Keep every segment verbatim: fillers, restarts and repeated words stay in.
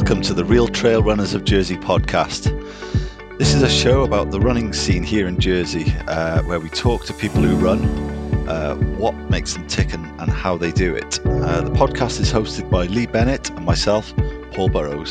welcome to the Real Trail Runners of Jersey podcast. This is a show about the running scene here in Jersey, uh, where we talk to people who run, uh, what makes them tick and, and how they do it. Uh, the podcast is hosted by Lee Bennett and myself, Paul Burrows.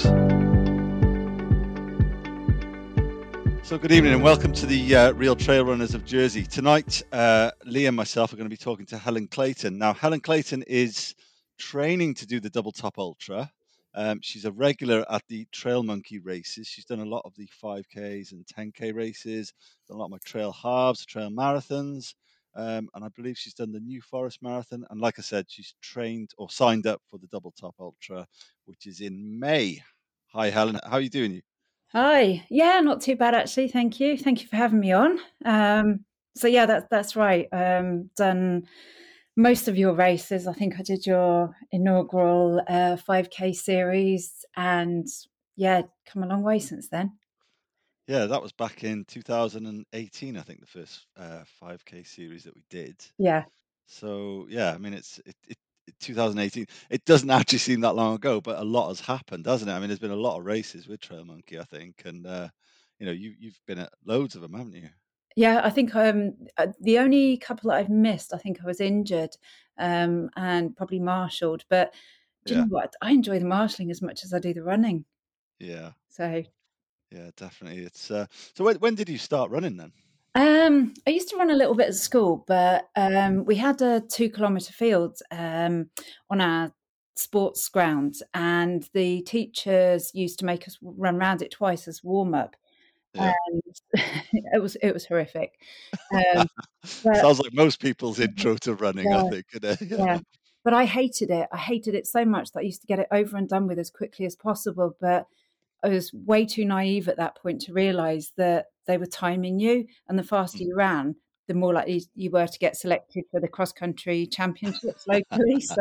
So good evening and welcome to the uh, Real Trail Runners of Jersey. Tonight, uh, Lee and myself are going to be talking to Helen Clayton. Now, Helen Clayton is training to do the Double Top Ultra. Um, she's a regular at the Trail Monkey races. She's done a lot of the five Ks and ten K races, done a lot of my trail halves, trail marathons, um, and I believe she's done the New Forest Marathon. And like I said, she's trained or signed up for the Double Top Ultra, which is in May. Hi, Helen. How are you doing? Hi. Yeah, not too bad, actually. Thank you. Thank you for having me on. Um, so, yeah, that's, that's right. Um, done most of your races. I think I did your inaugural uh, five K series and, yeah, come a long way since then. Yeah, that was back in two thousand eighteen, I think, the first uh, five K series that we did. Yeah. So, yeah, I mean, it's it, it, two thousand eighteen. It doesn't actually seem that long ago, but a lot has happened, doesn't it? I mean, there's been a lot of races with Trail Monkey, I think. And, uh, you know, you, you've been at loads of them, haven't you? Yeah, I think um, the only couple that I've missed, I think I was injured um, and probably marshalled. But do you Yeah. know what? I enjoy the marshalling as much as I do the running. Yeah. So, yeah, definitely. It's uh, so when, when did you start running then? Um, I used to run a little bit at school, but um, we had a two kilometre field um, on our sports ground, and the teachers used to make us run around it twice as warm up. Yeah. And it was it was horrific. Um, but Sounds like most people's intro to running, yeah, I think. You know? yeah, but I hated it. I hated it so much that I used to get it over and done with as quickly as possible. But I was way too naive at that point to realise that they were timing you, and the faster you ran, the more likely you were to get selected for the cross country championships locally. So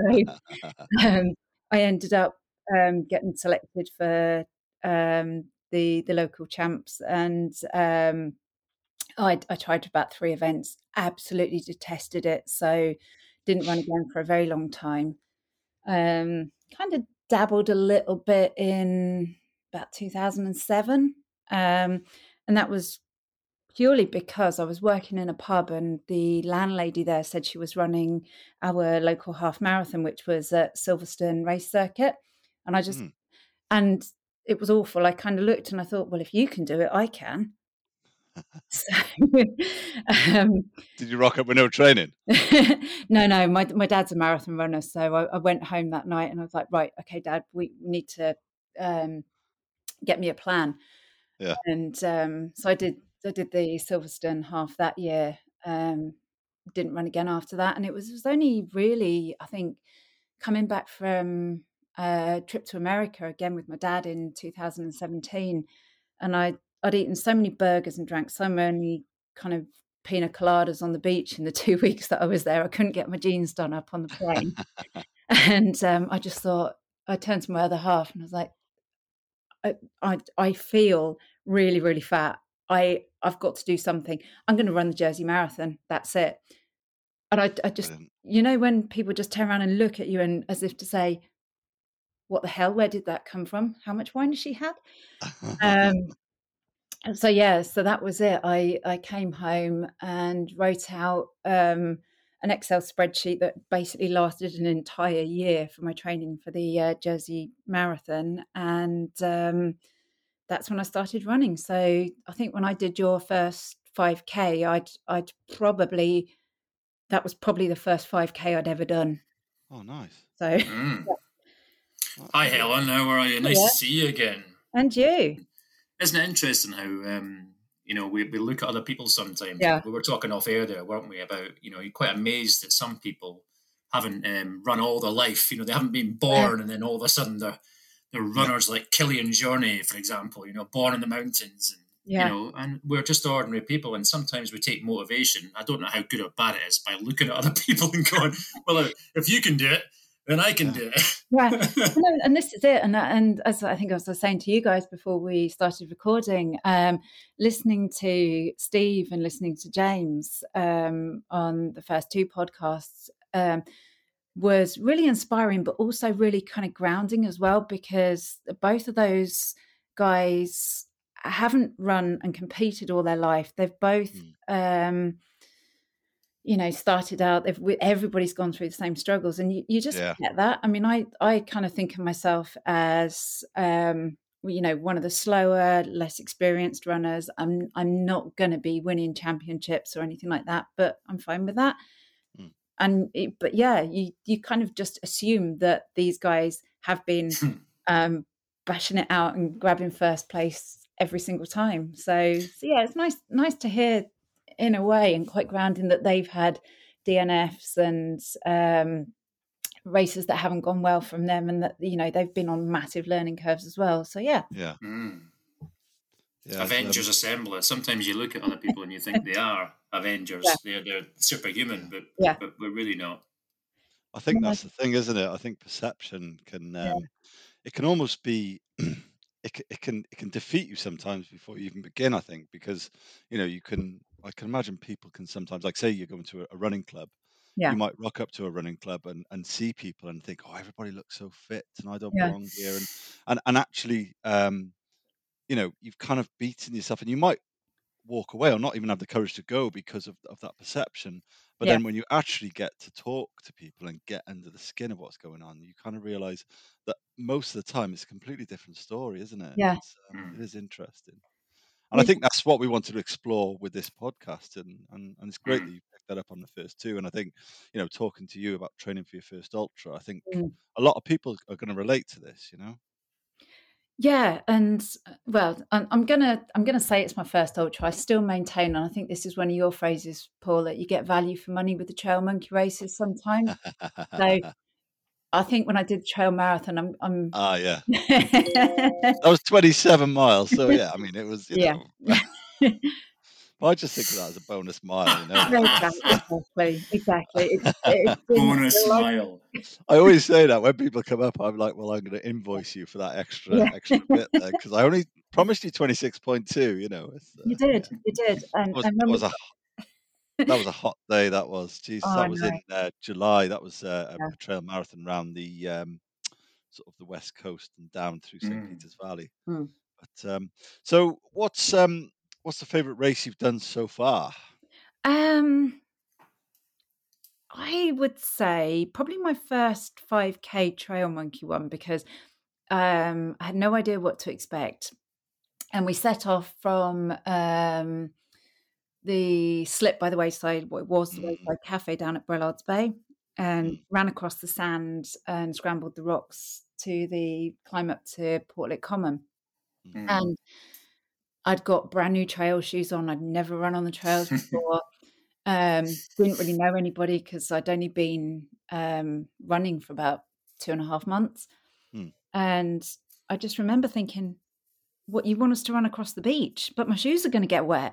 um, I ended up um, getting selected for um, the the local champs, and um, I, I tried about three events. Absolutely detested it, so didn't run again for a very long time. Um, kind of dabbled a little bit in about two thousand seven. Um, and that was purely because I was working in a pub and the landlady there said she was running our local half marathon, which was at Silverstone Race Circuit. And I just, Mm. and it was awful. I kind of looked and I thought, well, if you can do it, I can. So, um, Did you rock up with no training? no, no, my my dad's a marathon runner, so I, I went home that night and I was like, right, okay, Dad, we need to um, get me a plan. Yeah. And um, so I did. I did the Silverstone half that year. Um, didn't run again after that, and it was, it was only really, I think, coming back from a trip to America again with my dad in two thousand seventeen, and I I'd eaten so many burgers and drank so many kind of pina coladas on the beach in the two weeks that I was there. I couldn't get my jeans done up on the plane. And um, I just thought, I turned to my other half and I was like, I, I, I feel really, really fat. I, I've got to do something. I'm going to run the Jersey Marathon. That's it. And I, I just, Brilliant. you know, when people just turn around and look at you and as if to say, what the hell, where did that come from? How much wine has she had? Um, so yeah, so that was it. I, I came home and wrote out um, an Excel spreadsheet that basically lasted an entire year for my training for the uh, Jersey Marathon, and um, that's when I started running. So I think when I did your first five K, I'd I'd probably that was probably the first five K I'd ever done. Oh, nice. So Mm. yeah. Hi, Helen. How are you? Nice Yeah. to see you again. And you? Isn't it interesting how um, you know we, we look at other people sometimes? Yeah. We were talking off air there, weren't we? About you know you're quite amazed that some people haven't um, run all their life. You know they haven't been born, yeah. and then all of a sudden they're they're runners, yeah. like Killian Jornet, for example. You know, born in the mountains, and yeah. you know, and we're just ordinary people. And sometimes we take motivation. I don't know how good or bad it is by looking at other people and going, "Well, if you can do it, then I can Yeah. do it." Yeah, and this is it. And and as I think I was saying to you guys before we started recording, um, listening to Steve and listening to James um, on the first two podcasts, um, was really inspiring, but also really kind of grounding as well, because both of those guys haven't run and competed all their life. They've both, mm. um, you know, started out, they've, everybody's gone through the same struggles, and you, you just yeah. get that. I mean, I, I kind of think of myself as, um, you know, one of the slower, less experienced runners. I'm, I'm not going to be winning championships or anything like that, but I'm fine with that. Mm. And, it, but yeah, you, you kind of just assume that these guys have been um, bashing it out and grabbing first place every single time. So, so yeah, it's nice, nice to hear in a way, and quite grounding, that they've had D N Fs and um, races that haven't gone well from them, and that, you know, they've been on massive learning curves as well. So yeah, yeah. Mm. Yeah, Avengers um, Assemble. Sometimes you look at other people and you think they are Avengers. Yeah. They're they're superhuman, but yeah. but we're really not. I think that's the thing, isn't it? I think perception can um, yeah. it can almost be it can, it can it can defeat you sometimes before you even begin. I think because you know you can I can imagine people can sometimes, like, say you're going to a, a running club. Yeah. You might rock up to a running club and, and see people and think, oh, everybody looks so fit and I don't yeah. belong here, and and and actually. Um, you know, you've kind of beaten yourself, and you might walk away or not even have the courage to go because of, of that perception. But yeah. then when you actually get to talk to people and get under the skin of what's going on, you kind of realize that most of the time it's a completely different story, isn't it? Yeah. It's, um, it is interesting. And I think that's what we wanted to explore with this podcast. And, and, and it's great mm. that you picked that up on the first two. And I think, you know, talking to you about training for your first ultra, I think mm. a lot of people are going to relate to this, you know? Yeah, and well, I'm, I'm gonna I'm gonna say it's my first ultra. I still maintain, and I think this is one of your phrases, Paul, that you get value for money with the trail monkey races sometimes. So I think when I did the trail marathon, I'm I'm ah yeah, that was twenty-seven miles. So yeah, I mean it was you know. Yeah. But I just think of that as a bonus mile, you know. Exactly, exactly. It's, it's bonus mile. I always say that when people come up, I'm like, well, I'm going to invoice you for that extra yeah. extra bit there, because I only promised you twenty-six point two. You know, uh, you did, yeah. you did, and, that was, and that, was a, that was a hot day. That was, jeez, oh, that was no. in uh, July. That was uh, yeah. a trail marathon around the um, sort of the west coast and down through Saint Mm. Peter's Valley. Mm. But um, so, what's um. What's the favorite race you've done so far? Um, I would say probably my first five K trail monkey one, because um, I had no idea what to expect. And we set off from um, the slip by the wayside, what was the mm. Wayside Cafe down at Brellards Bay, and mm. ran across the sand and scrambled the rocks to the climb up to Portlet Common. Mm. And I'd got brand new trail shoes on. I'd never run on the trails before. um, didn't really know anybody because I'd only been um, running for about two and a half months. Hmm. And I just remember thinking, what, you want us to run across the beach, but my shoes are going to get wet.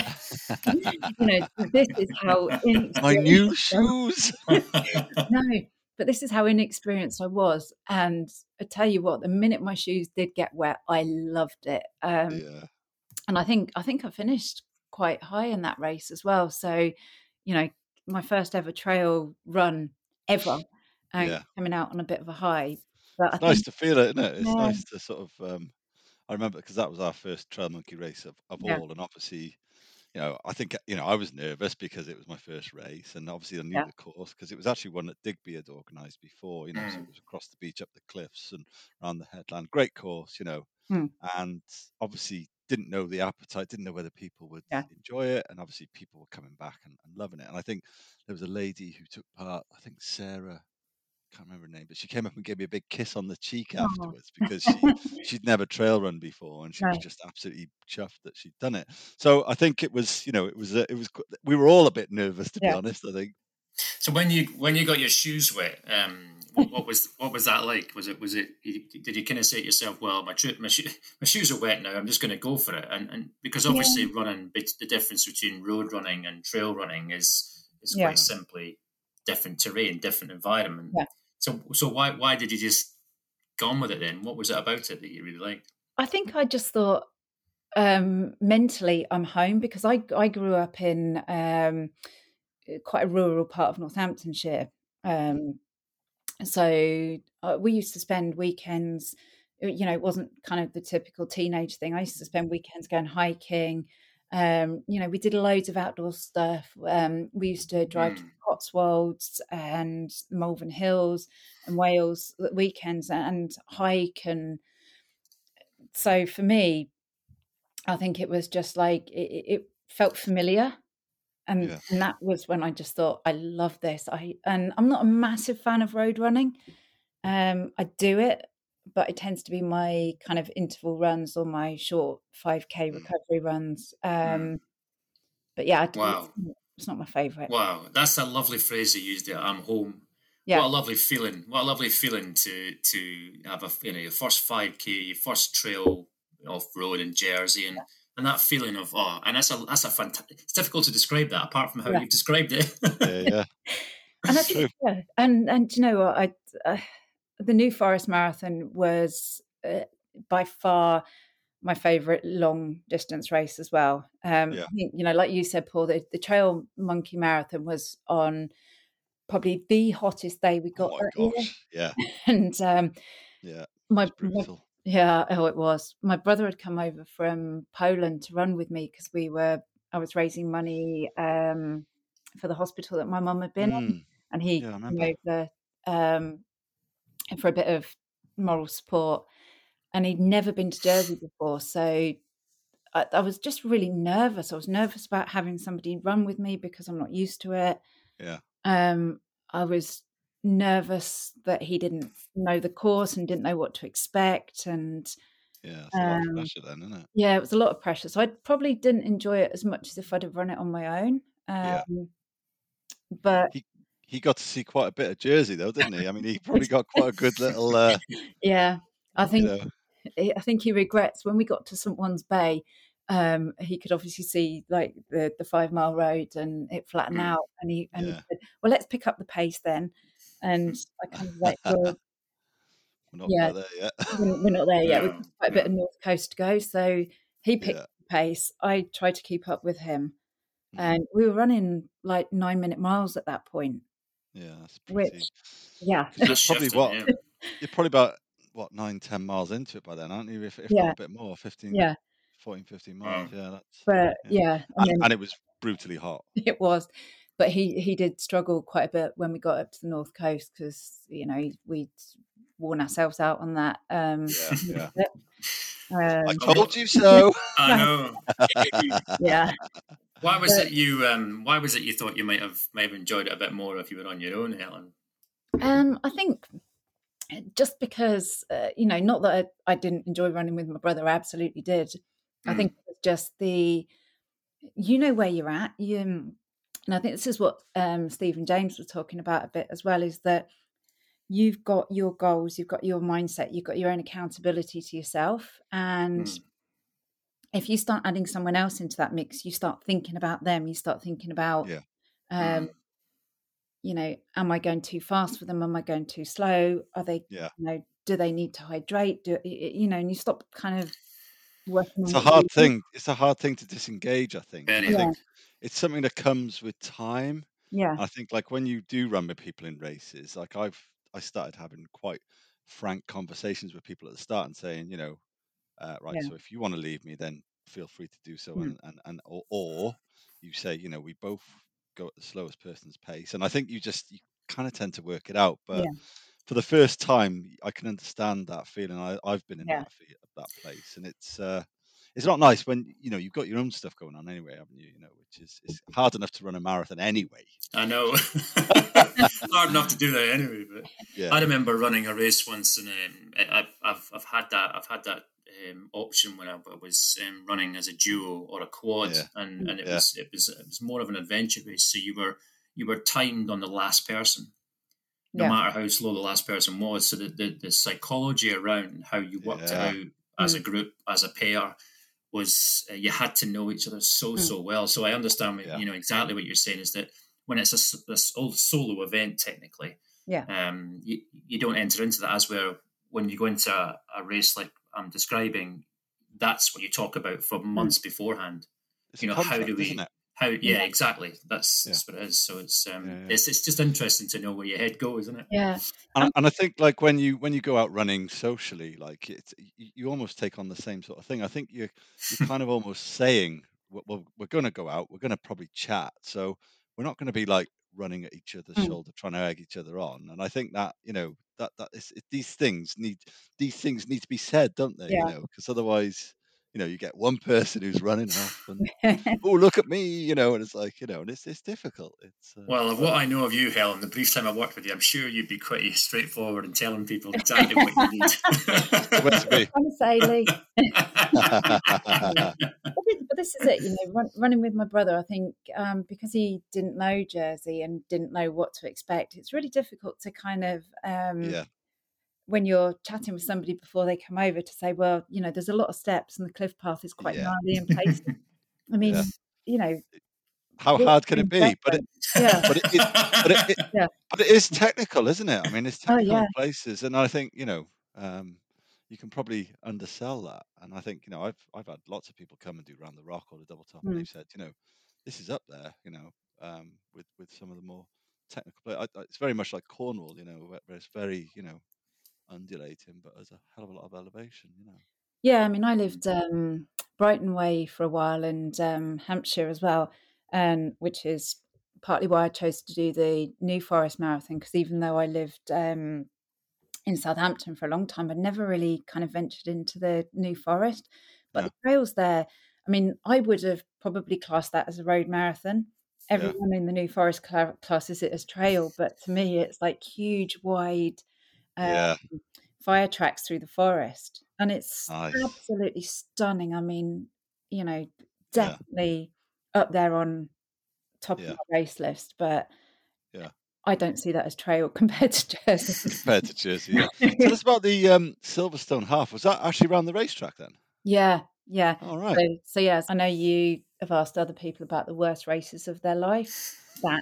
You know, this is how my new shoes. No, but this is how inexperienced I was. And I tell you what, the minute my shoes did get wet, I loved it. Um, yeah. And I think I think I finished quite high in that race as well. So, you know, my first ever trail run ever, and yeah. coming out on a bit of a high. But it's I nice think, to feel it, isn't it? It's yeah. nice to sort of. Um, I remember because that was our first trail monkey race of, of yeah. all, and obviously, you know, I think you know I was nervous because it was my first race, and obviously I knew yeah. the course because it was actually one that Digby had organised before. You know, mm. so it was across the beach, up the cliffs, and around the headland. Great course, you know, mm. and obviously. Didn't know the appetite, didn't know whether people would yeah. enjoy it, and obviously people were coming back and, and loving it. And I think there was a lady who took part, I think Sarah, can't remember her name, but she came up and gave me a big kiss on the cheek oh. afterwards because she she'd never trail run before, and she right. was just absolutely chuffed that she'd done it. So I think it was, you know, it was a, it was we were all a bit nervous to yeah. be honest. I think. So when you when you got your shoes wet, um, what, what was what was that like? Was it was it? Did you kind of say to yourself, "Well, my my, shoe, my shoes are wet now. I'm just going to go for it"? And and because obviously yeah. running, the difference between road running and trail running is is yeah. quite simply different terrain, different environment. Yeah. So so why why did you just go on with it then? What was it about it that you really liked? I think I just thought um, mentally I'm home, because I I grew up in. Um, quite a rural part of Northamptonshire, um, So uh, we used to spend weekends, you know, it wasn't kind of the typical teenage thing. I used to spend weekends going hiking. Um, you know, we did loads of outdoor stuff. Um, we used to drive to Mm. the Cotswolds and the Malvern Hills and Wales at weekends and hike. And so for me, I think it was just like it, it felt familiar. And, Yeah. and that was when I just thought, I love this. I and I'm not a massive fan of road running. Um, I do it, but it tends to be my kind of interval runs or my short five K Mm. recovery runs. Mm. Um, but yeah, I- Wow. it's, it's not my favourite. Wow. That's a lovely phrase you used there. I'm home. Yeah, What a lovely feeling. What a lovely feeling to to have a you know your first five K, your first trail off road in Jersey, and and that feeling of oh, and that's a that's a fantastic. It's difficult to describe that apart from how yeah. you've described it. Yeah, yeah. And I It's true. think, yeah, and and do you know what? I uh, the New Forest Marathon was uh, by far my favourite long distance race as well. Um, Yeah. I think, you know, like you said, Paul, the, the Trail Monkey Marathon was on probably the hottest day we Oh got my that year. gosh. Yeah. And um, Yeah. my, It's my brutal. yeah, oh, it was. My brother had come over from Poland to run with me because we were. I was raising money um, for the hospital that my mum had been in, Mm. and he Yeah, I came remember. over um, for a bit of moral support. And he'd never been to Jersey before, so I, I was just really nervous. I was nervous about having somebody run with me because I'm not used to it. Yeah. Um, I was nervous that he didn't know the course and didn't know what to expect, and Yeah. It's a lot of um, pressure then, isn't it? yeah, it was a lot of pressure. So I probably didn't enjoy it as much as if I'd have run it on my own. Yeah. Um, but He he got to see quite a bit of Jersey though, didn't he? I mean, he probably got quite a good little, uh, yeah, I you think know. I think he regrets when we got to Saint One's Bay. Um, he could obviously see like the, the five mile road and it flattened Mm. out, and he and he Yeah. said, "Well, let's pick up the pace then." And I kind of like, We're "Well, not yeah, quite there yet. we're, we're not there yet. We've No, got quite a bit no. of North Coast to go." So he picked Yeah. up the pace. I tried to keep up with him, Mm. and we were running like nine minute miles at that point. Yeah, that's pretty. Which, yeah, 'Cause you're That's probably shifting. what Yeah. you're probably about what nine, ten miles into it by then, aren't you? If if not yeah, a bit more, fifteen, yeah. fourteen, fifteen Wow. miles. Yeah, that's But yeah. yeah, and And then and it was brutally hot. it was, but he he did struggle quite a bit when we got up to the North Coast because you know we'd worn ourselves out on that. Um, Yeah, yeah. bit. I Um, told you so. I know. yeah. Why was But, it you? Um, why was it you thought you might have might have enjoyed it a bit more if you were on your own, Helen? um, I think just because uh, you know, not that I, I didn't enjoy running with my brother, I absolutely did. I Mm. think it was just the you know where you're at. You, and I think this is what um, Stephen James was talking about a bit as well. Is that you've got your goals, you've got your mindset, you've got your own accountability to yourself. And Mm. if you start adding someone else into that mix, you start thinking about them, you start thinking about, Yeah. um, Mm. you know, am I going too fast for them? Am I going too slow? Are they, Yeah. you know, do they need to hydrate? Do you know, and you stop kind of working It's on a what you hard need. thing. It's a hard thing to disengage, I think. And Very I Yeah, think it's something that comes with time. yeah, I think like when you do run with people in races, like I've I started having quite frank conversations with people at the start and saying, you know, uh, right, yeah, so if you want to leave me, then feel free to do so. mm, And and and or, or you say, you know, we both go at the slowest person's pace. And I think you just you kind of tend to work it out. But yeah, for the first time, I can understand that feeling. I, I've been in yeah, that fe- that place, and it's uh, it's not nice when you know you've got your own stuff going on anyway, haven't you? You know, which is it's hard enough to run a marathon anyway. I know. Hard enough to do that anyway. But Yeah, I remember running a race once, and um, I, I've I've had that I've had that um, option when I was um, running as a duo or a quad, yeah, and, and it yeah, was it was it was more of an adventure race. So you were you were timed on the last person, no yeah, matter how slow the last person was. So the the, the psychology around how you worked it yeah, out as a mm, group, as a pair, was uh, you had to know each other so mm, so well. So I understand, yeah, you know, exactly what you're saying is that when it's a, this old solo event, technically, yeah, um, you, you don't enter into that as where when you go into a, a race like I'm describing, that's what you talk about for mm, months beforehand. it's You a know, how contract, do isn't we it? how yeah, yeah. exactly that's, yeah. that's what it is. So it's um yeah, yeah. it's it's just interesting to know where your head goes, isn't it? Yeah. And, and I think like when you when you go out running socially, like it's you, you almost take on the same sort of thing. I think you you're kind of almost saying, well, we're going to go out, we're going to probably chat, so we're not going to be like running at each other's mm. shoulder trying to egg each other on. And I think that, you know, that that is it, these things need these things need to be said, don't they? Yeah. You know, because otherwise, you know, you get one person who's running off and oh, look at me, you know, and it's like, you know, and it's it's difficult. It's uh, well, of what I know of you, Helen, the brief time I worked with you, I'm sure you'd be quite straightforward in telling people exactly what you need. Honestly, but this is it, you know, run, running with my brother. I think um, because he didn't know Jersey and didn't know what to expect, it's really difficult to kind of um, yeah. when you're chatting with somebody before they come over to say, well, you know, there's a lot of steps and the cliff path is quite yeah. gnarly in places. I mean, yeah. you know, how hard can it be? But it, yeah. but it, it, but it, it yeah. but it is technical, isn't it? I mean, it's technical oh, yeah. in places, and I think, you know, um, you can probably undersell that. And I think, you know, I've I've had lots of people come and do Round the Rock or the Double Top, mm. and they've said, you know, this is up there, you know, um, with with some of the more technical. I, I, it's very much like Cornwall, you know, where, where it's very, you know, undulating, but there's a hell of a lot of elevation, you know. Yeah, I mean, I lived um, Brighton Way for a while and um, Hampshire as well, and which is partly why I chose to do the New Forest Marathon, because even though I lived um, in Southampton for a long time, I'd never really kind of ventured into the New Forest. But yeah. the trails there, I mean, I would have probably classed that as a road marathon. Everyone yeah. in the New Forest cl- classes it as trail, but to me, it's like huge, wide um, yeah. fire tracks through the forest. And it's nice. Absolutely stunning. I mean, you know, definitely yeah. up there on top yeah. of my race list, but yeah. I don't see that as trail compared to Jersey. compared to Jersey, yeah. Tell us about the um, Silverstone Half. Was that actually around the racetrack then? Yeah, yeah. All right. So, so yes, I know you have asked other people about the worst races of their life. That.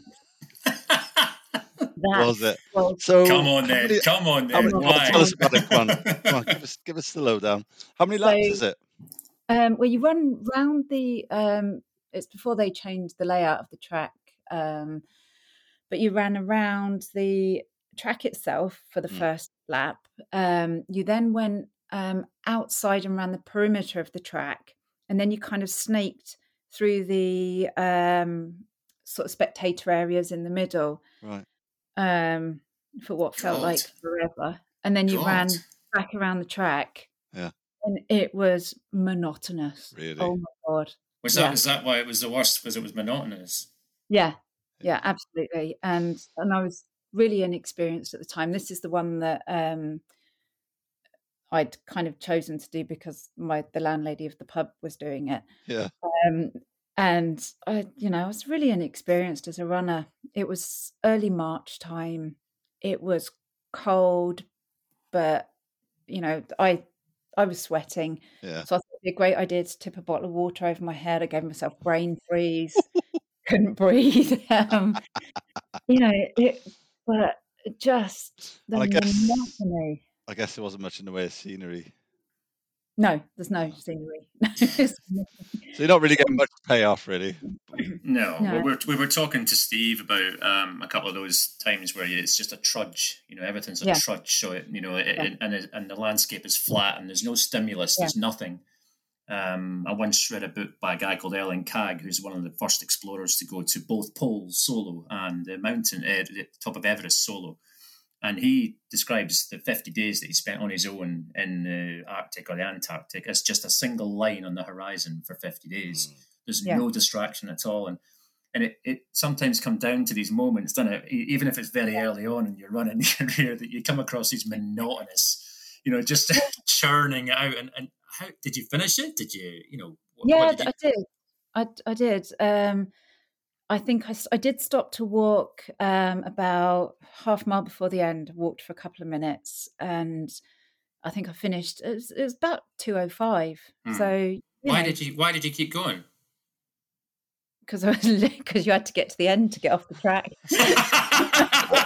That was it? Well, so come on then, many, come on then. Many, Why? Tell us about it. Come on, come on, give us, give us the lowdown. How many laps so, is it? Um, well, you run round the. Um, it's before they changed the layout of the track, um, but you ran around the track itself for the mm. first lap. Um, you then went um, outside and ran the perimeter of the track, and then you kind of snaked through the um, sort of spectator areas in the middle. Right. Um, for what felt God. like forever, and then you God. ran back around the track. Yeah, and it was monotonous. Really? Oh my God! Was that yeah. is that why it was the worst? Because it was monotonous. Yeah, yeah, absolutely. And and I was really inexperienced at the time. This is the one that um, I'd kind of chosen to do because my the landlady of the pub was doing it. Yeah. Um, And I, you know, I was really inexperienced as a runner. It was early March time. It was cold, but you know, I I was sweating. Yeah. So I thought it'd be a great idea to tip a bottle of water over my head. I gave myself brain freeze, couldn't breathe. Um, you know, it, but just the I guess, monotony. I guess there wasn't much in the way of scenery. No, there's no scenery. So you're not really getting much payoff, really. No, no. Well, we're, we were talking to Steve about um, a couple of those times where it's just a trudge. You know, everything's a yeah. trudge. So it, you know, it, yeah. and it, and the landscape is flat, and there's no stimulus. Yeah. There's nothing. Um, I once read a book by a guy called Ellen Cagg, who's one of the first explorers to go to both poles solo and the mountain uh, the top of Everest solo. And he describes the fifty days that he spent on his own in the Arctic or the Antarctic as just a single line on the horizon for fifty days. Mm. There's yeah. no distraction at all. And and it, it sometimes comes down to these moments, doesn't it? Even if it's very early on and you're running your career, that you come across these monotonous, you know, just churning out. And, and how did you finish it? Did you, you know? What, yeah, what did you... I did. I, I did. Um, I think I, I did stop to walk um, about half a mile before the end, walked for a couple of minutes, and I think I finished, it was, it was about two oh five. Mm. So Why know, did you Why did you keep going? Because I was because you had to get to the end to get off the track.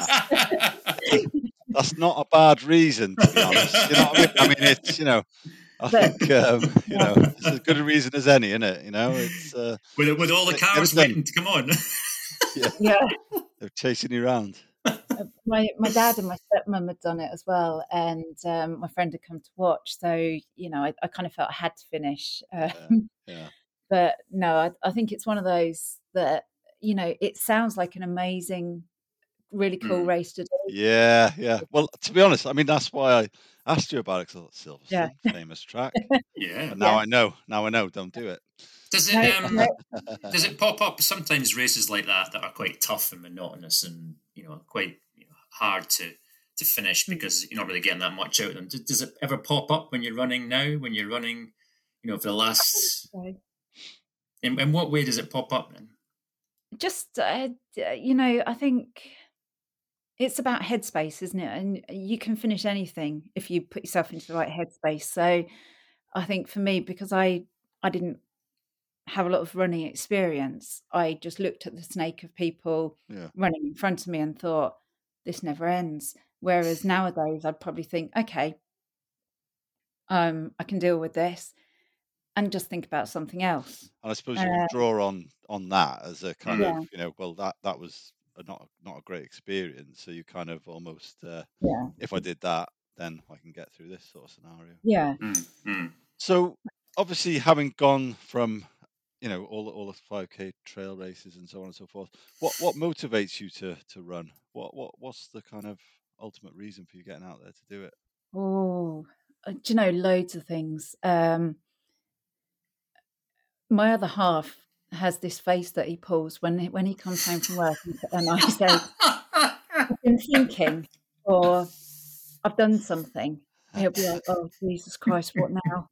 That's not a bad reason, to be honest. You know what I mean? I mean, it's, you know, I But think um, you yeah, know it's as good a reason as any, isn't it? You know, it's uh, with with just all the get, get cars it done. waiting to come on. Yeah, yeah. they're chasing you around. Uh, My my dad and my stepmom had done it as well, and um, my friend had come to watch. So you know, I, I kind of felt I had to finish. Uh, Yeah, yeah. but no, I, I think it's one of those that you know, it sounds like an amazing, really cool Mm. race to do. Yeah, yeah. Well, to be honest, I mean that's why I asked you about it. 'Cause I thought Yeah, Silverstone, famous track, Yeah. but now yeah. I know. Now I know. Don't do it. Does No, it no. um does it pop up sometimes races like that that are quite tough and monotonous and you know quite you know, hard to to finish because you're not really getting that much out of them? Does, does it ever pop up when you're running now? When you're running, you know, for the last So in, in what way does it pop up then? just uh, d- you know, I think it's about headspace, isn't it? And you can finish anything if you put yourself into the right headspace. So I think for me, because I I didn't have a lot of running experience, I just looked at the snake of people Yeah, running in front of me and thought, this never ends. Whereas nowadays, I'd probably think, okay, um, I can deal with this and just think about something else. and I suppose Uh, you can draw on on that as a kind Mm. of yeah, you know, well that that was a not not a great experience. So you kind of almost uh, yeah, if I did that, then I can get through this sort of scenario. yeah. Mm. Mm. So obviously, having gone from you know all the- all the five K trail races and so on and so forth, what what motivates you to to run? What what what's the kind of ultimate reason for you getting out there to do it? Oh, uh, do you know, loads of things. Um, my other half has this face that he pulls when he- when he comes home from work, and, and I say, "I've been thinking," or "I've done something." He'll be like, "Oh, Jesus Christ, what now?"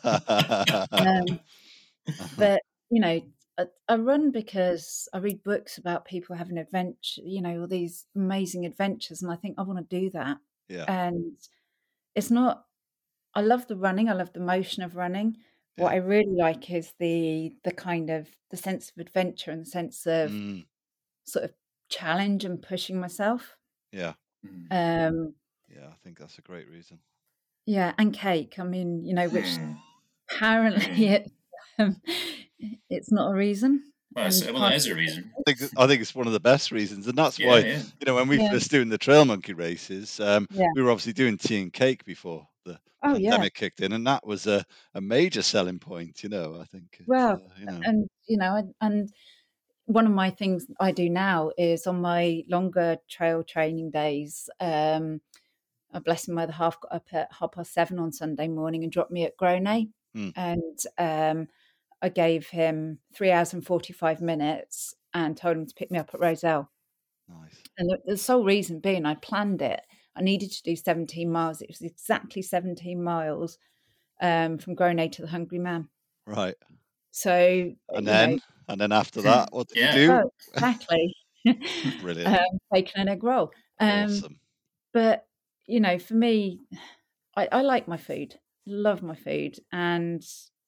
Um, but you know, I, I run because I read books about people having adventure, you know, all these amazing adventures, and I think I want to do that. Yeah, And it's not. I love the running. I love the motion of running. What yeah, I really like is the the kind of the sense of adventure and the sense of mm, sort of challenge and pushing myself. yeah, Mm. Um, yeah. I think that's a great reason. yeah, and cake. I mean, you know, which Mm. apparently Mm. it um, it's not a reason, Well, and it's, you well, can't. that is a reason. I think I think it's one of the best reasons, and that's why Yeah, yeah. you know when we Yeah, first doing the Trail Monkey races, um, yeah. we were obviously doing tea and cake before the Oh, yeah. pandemic kicked in, and that was a, a major selling point. You know, I think it's Well, uh, you know and you know, and, and one of my things I do now is on my longer trail training days. Um, a blessing my other half got up at half past seven on Sunday morning and dropped me at Gronay. mm, And um, I gave him three hours and forty-five minutes and told him to pick me up at Roselle. nice, And the, the sole reason being I planned it. I needed to do seventeen miles. It was exactly seventeen miles um, from Gronay to the Hungry Man. right. So, And you know, then and then after Hmm. that, what did you Yeah. do? well, exactly. Brilliant, um, bacon and egg roll. Um, awesome. but, you know, for me, I, I like my food, love my food, and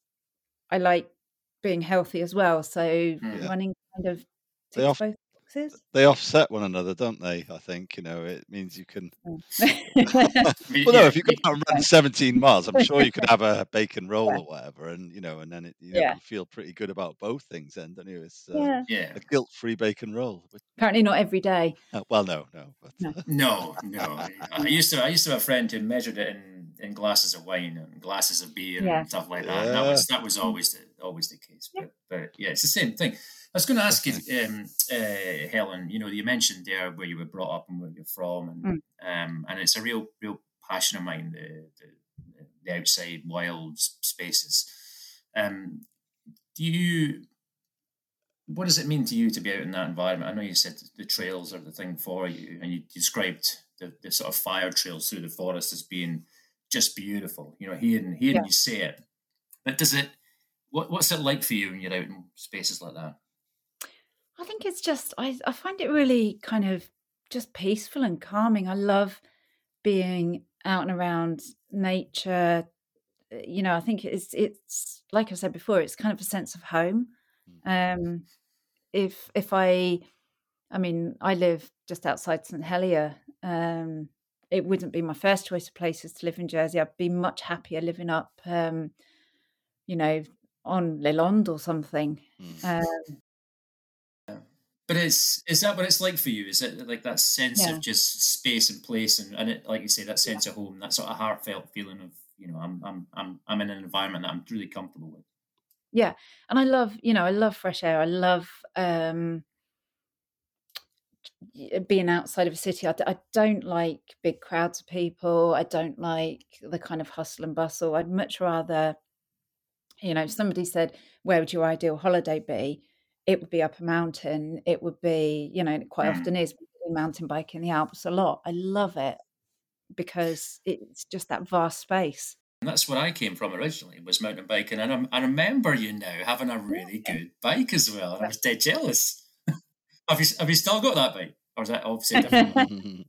I like being healthy as well. So Mm. Yeah, running kind of they ticks off both boxes. they offset one another, don't they? I think you know it means you can. Mm. Me- Well, no, Yeah. if you go me- out and run seventeen miles, I'm sure you could have a bacon roll Yeah, or whatever, and you know, and then it, you know, yeah, you feel pretty good about both things. Then, don't you? It's uh, yeah. Yeah. a guilt-free bacon roll. Which, Apparently not every day. uh, well, no, no, No. but No, no. I used to I used to have a friend who measured it in, in glasses of wine and glasses of beer Yeah. and stuff like that. And that yeah, was that was always the always the case. Yeah. But but yeah, it's the same thing. I was going to ask you, definitely. um, uh, Helen. You know, you mentioned there where you were brought up and where you're from, and Mm. um, and it's a real real passion of mine. The the, the outside wild s- spaces. Um, do you? What does it mean to you to be out in that environment? I know you said the trails are the thing for you, and you described the, the sort of fire trails through the forest as being just beautiful. You know, hearing Yeah. hearing you say it. But does it? What, what's it like for you when you're out in spaces like that? I think it's just I, I find it really kind of just peaceful and calming. I love being out and around nature. Uh, You know, I think it's it's like I said before, it's kind of a sense of home. Mm. Um, if if I I mean, I live just outside St Helier, um, it wouldn't be my first choice of places to live in Jersey. I'd be much happier living up, um, you know, on Le Land or something. Mm. Um, But it's is that what it's like for you? Is it like that sense Yeah. of just space and place, and, and it, like you say, that sense of home, that sort of heartfelt feeling of, you know, I'm I'm I'm I'm in an environment that I'm really comfortable with. Yeah, and I love, you know, I love fresh air. I love um, y- being outside of a city. I, d- I don't like big crowds of people. I don't like the kind of hustle and bustle. I'd much rather, you know, if somebody said, where would your ideal holiday be? It would be up a mountain. It would be, you know, and it quite Mm. often is, we do mountain bike in the Alps a lot. I love it because it's just that vast space. And that's where I came from originally, was mountain biking. And I, I remember you now having a really good bike as well. And I was dead jealous. have you have you still got that bike? Or is that obviously a different one?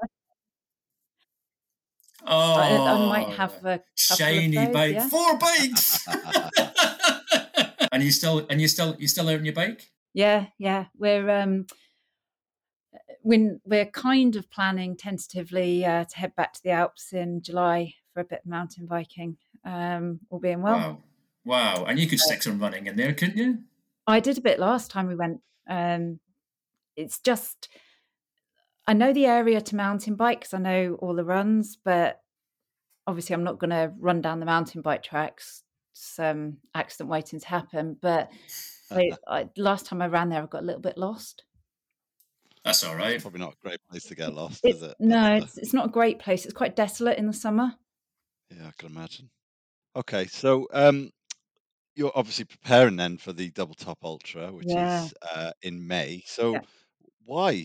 I, I might Oh, have a couple shiny of those, bike. yeah. Four bikes. And you still and you still you still out on your bike? Yeah, yeah. We're um when we're kind of planning tentatively uh, to head back to the Alps in July for a bit of mountain biking, um, all being well. Wow. Wow. And you could stick some running in there, couldn't you? I did a bit last time we went. Um, it's just, I know the area to mountain bike because I know all the runs, but obviously I'm not going to run down the mountain bike tracks. Some accident waiting to happen. But I, I, last time I ran there, I got a little bit lost. That's all right. Probably not a great place to get lost, It's, is it? no, That's, uh, it's, it's not a great place. It's quite desolate in the summer. yeah, I can imagine. Okay, so um, you're obviously preparing then for the Double Top Ultra, which Yeah. is uh, in May. So Yeah. why?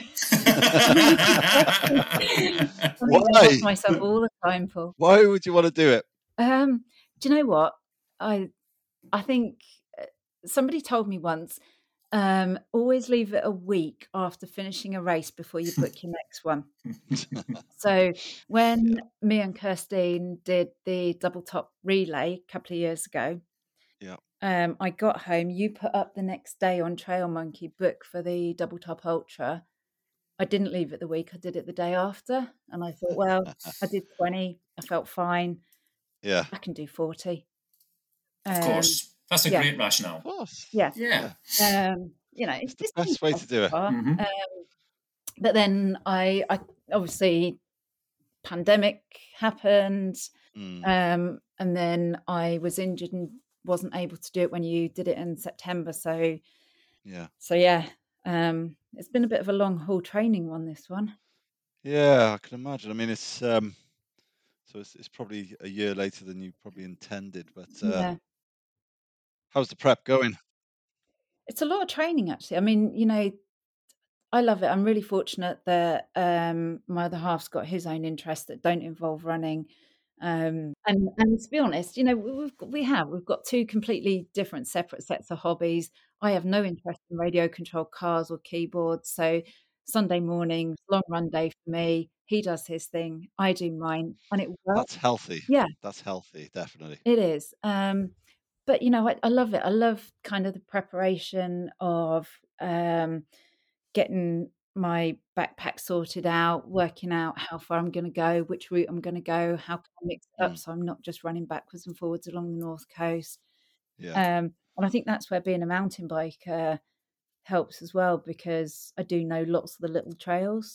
I Why? ask myself all the time, Paul. Why would you want to do it? Um, do you know what? I I think uh, somebody told me once, um, always leave it a week after finishing a race before you book your next one. So when me and Kirstine did the double top relay a couple of years ago, Yeah. um, I got home. You put up the next day on Trail Monkey book for the double top ultra. I didn't leave it the week. I did it the day after, and I thought, well, I did twenty. I felt fine. Yeah. I can do forty. Of Um, course. That's a yeah. great Of rationale. course. Yeah. Yeah. Um, you know, It's it's, the it's best way to do it. far. Mhm. Um, but then I, I obviously pandemic happened, Mm. um, and then I was injured and wasn't able to do it when you did it in September. So Yeah. so yeah, um, it's been a bit of a long haul training one. This one. Yeah, I can imagine. I mean, it's um, so it's, it's probably a year later than you probably intended, but uh, Yeah, how's the prep going? it's a lot of training actually. I mean, you know, I love it. I'm really fortunate that um, my other half's got his own interests that don't involve running. Um, and and to be honest, you know, we- we've got, we have we've got two completely different, separate sets of hobbies. I have no interest in radio controlled cars or keyboards. So Sunday mornings, long run day for me. He does his thing, I do mine, and it works. That's healthy. Yeah, That's healthy, definitely. it is. Um, but you know, I, I love it. I love kind of the preparation of um, getting my backpack sorted out, working out how far I'm going to go, which route I'm going to go, how can I mix it up Mm. so I'm not just running backwards and forwards along the north coast. Yeah. Um, and I think that's where being a mountain biker helps as well, because I do know lots of the little trails,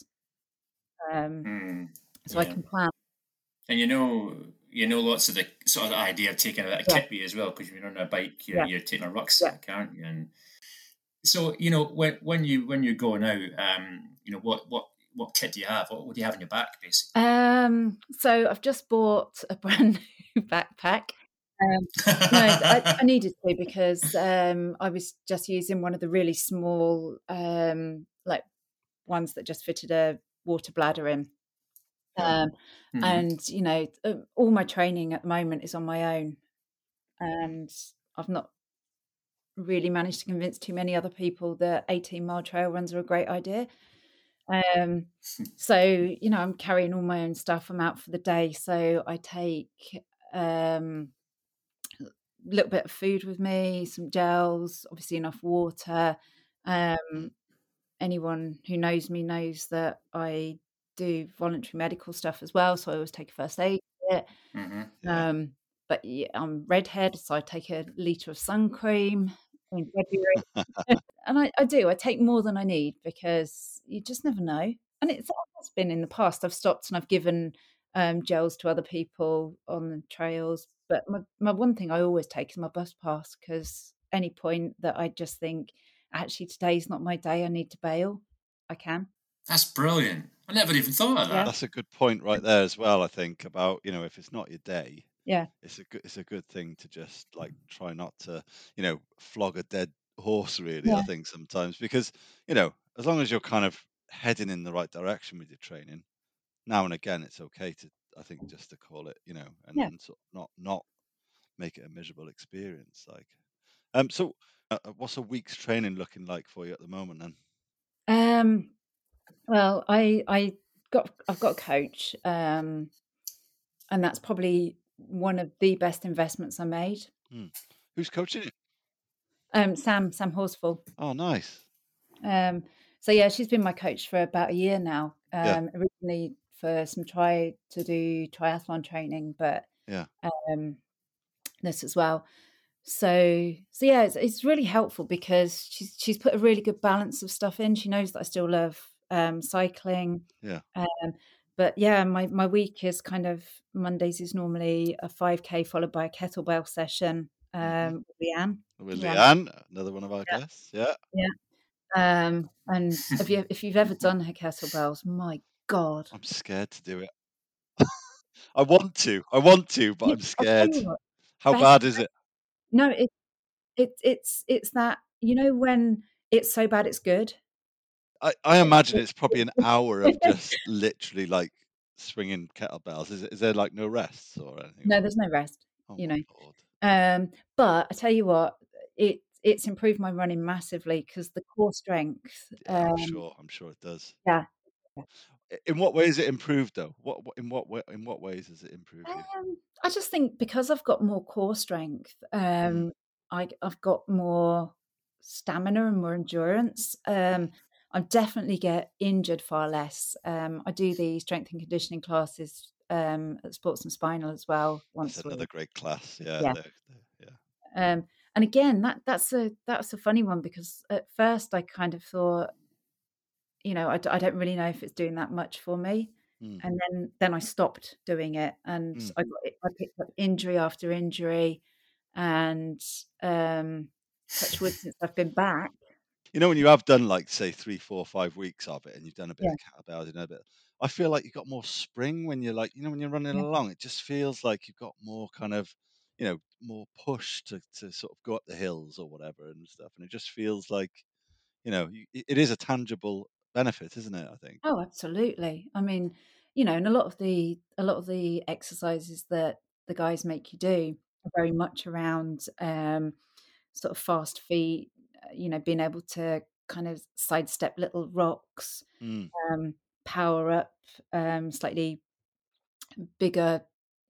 um, Mm. so I Yeah. can plan. And you know, you know, lots of the sort of the idea of taking a bit of Yeah. kit with you as well, because when you're on a bike, you're, Yeah. you're taking a rucksack, aren't you? And so, you know, when when you when you're going out, um, you know, what what what kit do you have? What, what do you have in your back, basically? Um, so I've just bought a brand new backpack. Um, no, I, I needed to, because um, I was just using one of the really small, um, like ones that just fitted a water bladder in. Yeah. Um, Mhm. and you know, uh, all my training at the moment is on my own, and I've not really managed to convince too many other people that eighteen mile trail runs are a great idea. Um, so you know, I'm carrying all my own stuff. I'm out for the day, so I take um, a little bit of food with me, some gels, obviously enough water. Um, anyone who knows me knows that I do voluntary medical stuff as well, so I always take a first aid kit. Mm-hmm. Yeah. Um, but yeah, I'm redhead, so I take a litre of sun cream in February. And I, I do, I take more than I need because you just never know. And it's has been in the past. I've stopped and I've given um, gels to other people on the trails. But my, my one thing I always take is my bus pass because any point that I just think, actually, today's not my day, I need to bail, I can. That's brilliant. I never even thought of that. Yeah. That's a good point right there as well, I think, about, you know, if it's not your day, Yeah. it's a good it's a good thing to just like try not to, you know, flog a dead horse really, I Yeah. think sometimes, because, you know, as long as you're kind of heading in the right direction with your training, now and again it's okay to, I think, just to call it, you know, and, Yeah. and sort of not not make it a miserable experience. Like, um, so uh, uh, what's a week's training looking like for you at the moment then? Um, well, I I got I've got a coach, um, and that's probably one of the best investments I made. Hmm. Who's coaching you? Um, Sam Sam Horsfall. Oh, nice. Um, so yeah, she's been my coach for about a year now. Yeah, Um, originally for some try to do triathlon training, but yeah. um, this as well. So so yeah, it's, it's really helpful because she's she's put a really good balance of stuff in. She knows that I still love um, cycling. Yeah. Um, but yeah, my my week is kind of Mondays is normally a five K followed by a kettlebell session Mhm. um, with Leanne. With Yeah, Leanne, another one of our yeah, guests. Yeah. yeah. Um, and if you if you've ever done her kettlebells, my God, I'm scared to do it. I want to. I want to, but you, I'm I'll tell scared. you what, How best. bad is it? No, it it it's it's that you know when it's so bad it's good. I, I imagine it's probably an hour of just literally like swinging kettlebells. Is it, is there like no rests or anything? No, Or, there's no rest, oh you my know. lord. Um, but I tell you what, it it's improved my running massively because the core strength. Yeah, I'm Um, sure. I'm sure it does. yeah. I- In what ways it improved though? What what- in what way, in what ways has it improved you? Um, I just think because I've got more core strength, Mm, um, I, I've got more stamina and more endurance. yeah. Um, I definitely get injured far less. Um, I do the strength and conditioning classes um, at Sports and Spinal as well That's once a another week. great class. Yeah. Yeah. they're- they're- yeah. Um, and again, that that's a that's a funny one because at first I kind of thought, you know, I, d- I don't really know if it's doing that much for me. Mm, And then then I stopped doing it, and mm. I got it, I picked up injury after injury, and um, touch wood since I've been back. You know, when you have done like say three, four, five weeks of it, and you've done a bit Yeah, of kettlebells, you know, a bit. I feel like you've got more spring when you're like, you know, when you're running yeah. along. It just feels like you've got more kind of, you know, more push to to sort of go up the hills or whatever and stuff. And it just feels like, you know, you, it it is a tangible benefit, isn't it? I think. Oh, absolutely. I mean, you know, and a lot of the a lot of the exercises that the guys make you do are very much around um, sort of fast feet. uh, You know, being able to kind of sidestep little rocks, Mm, um, power up, um, slightly bigger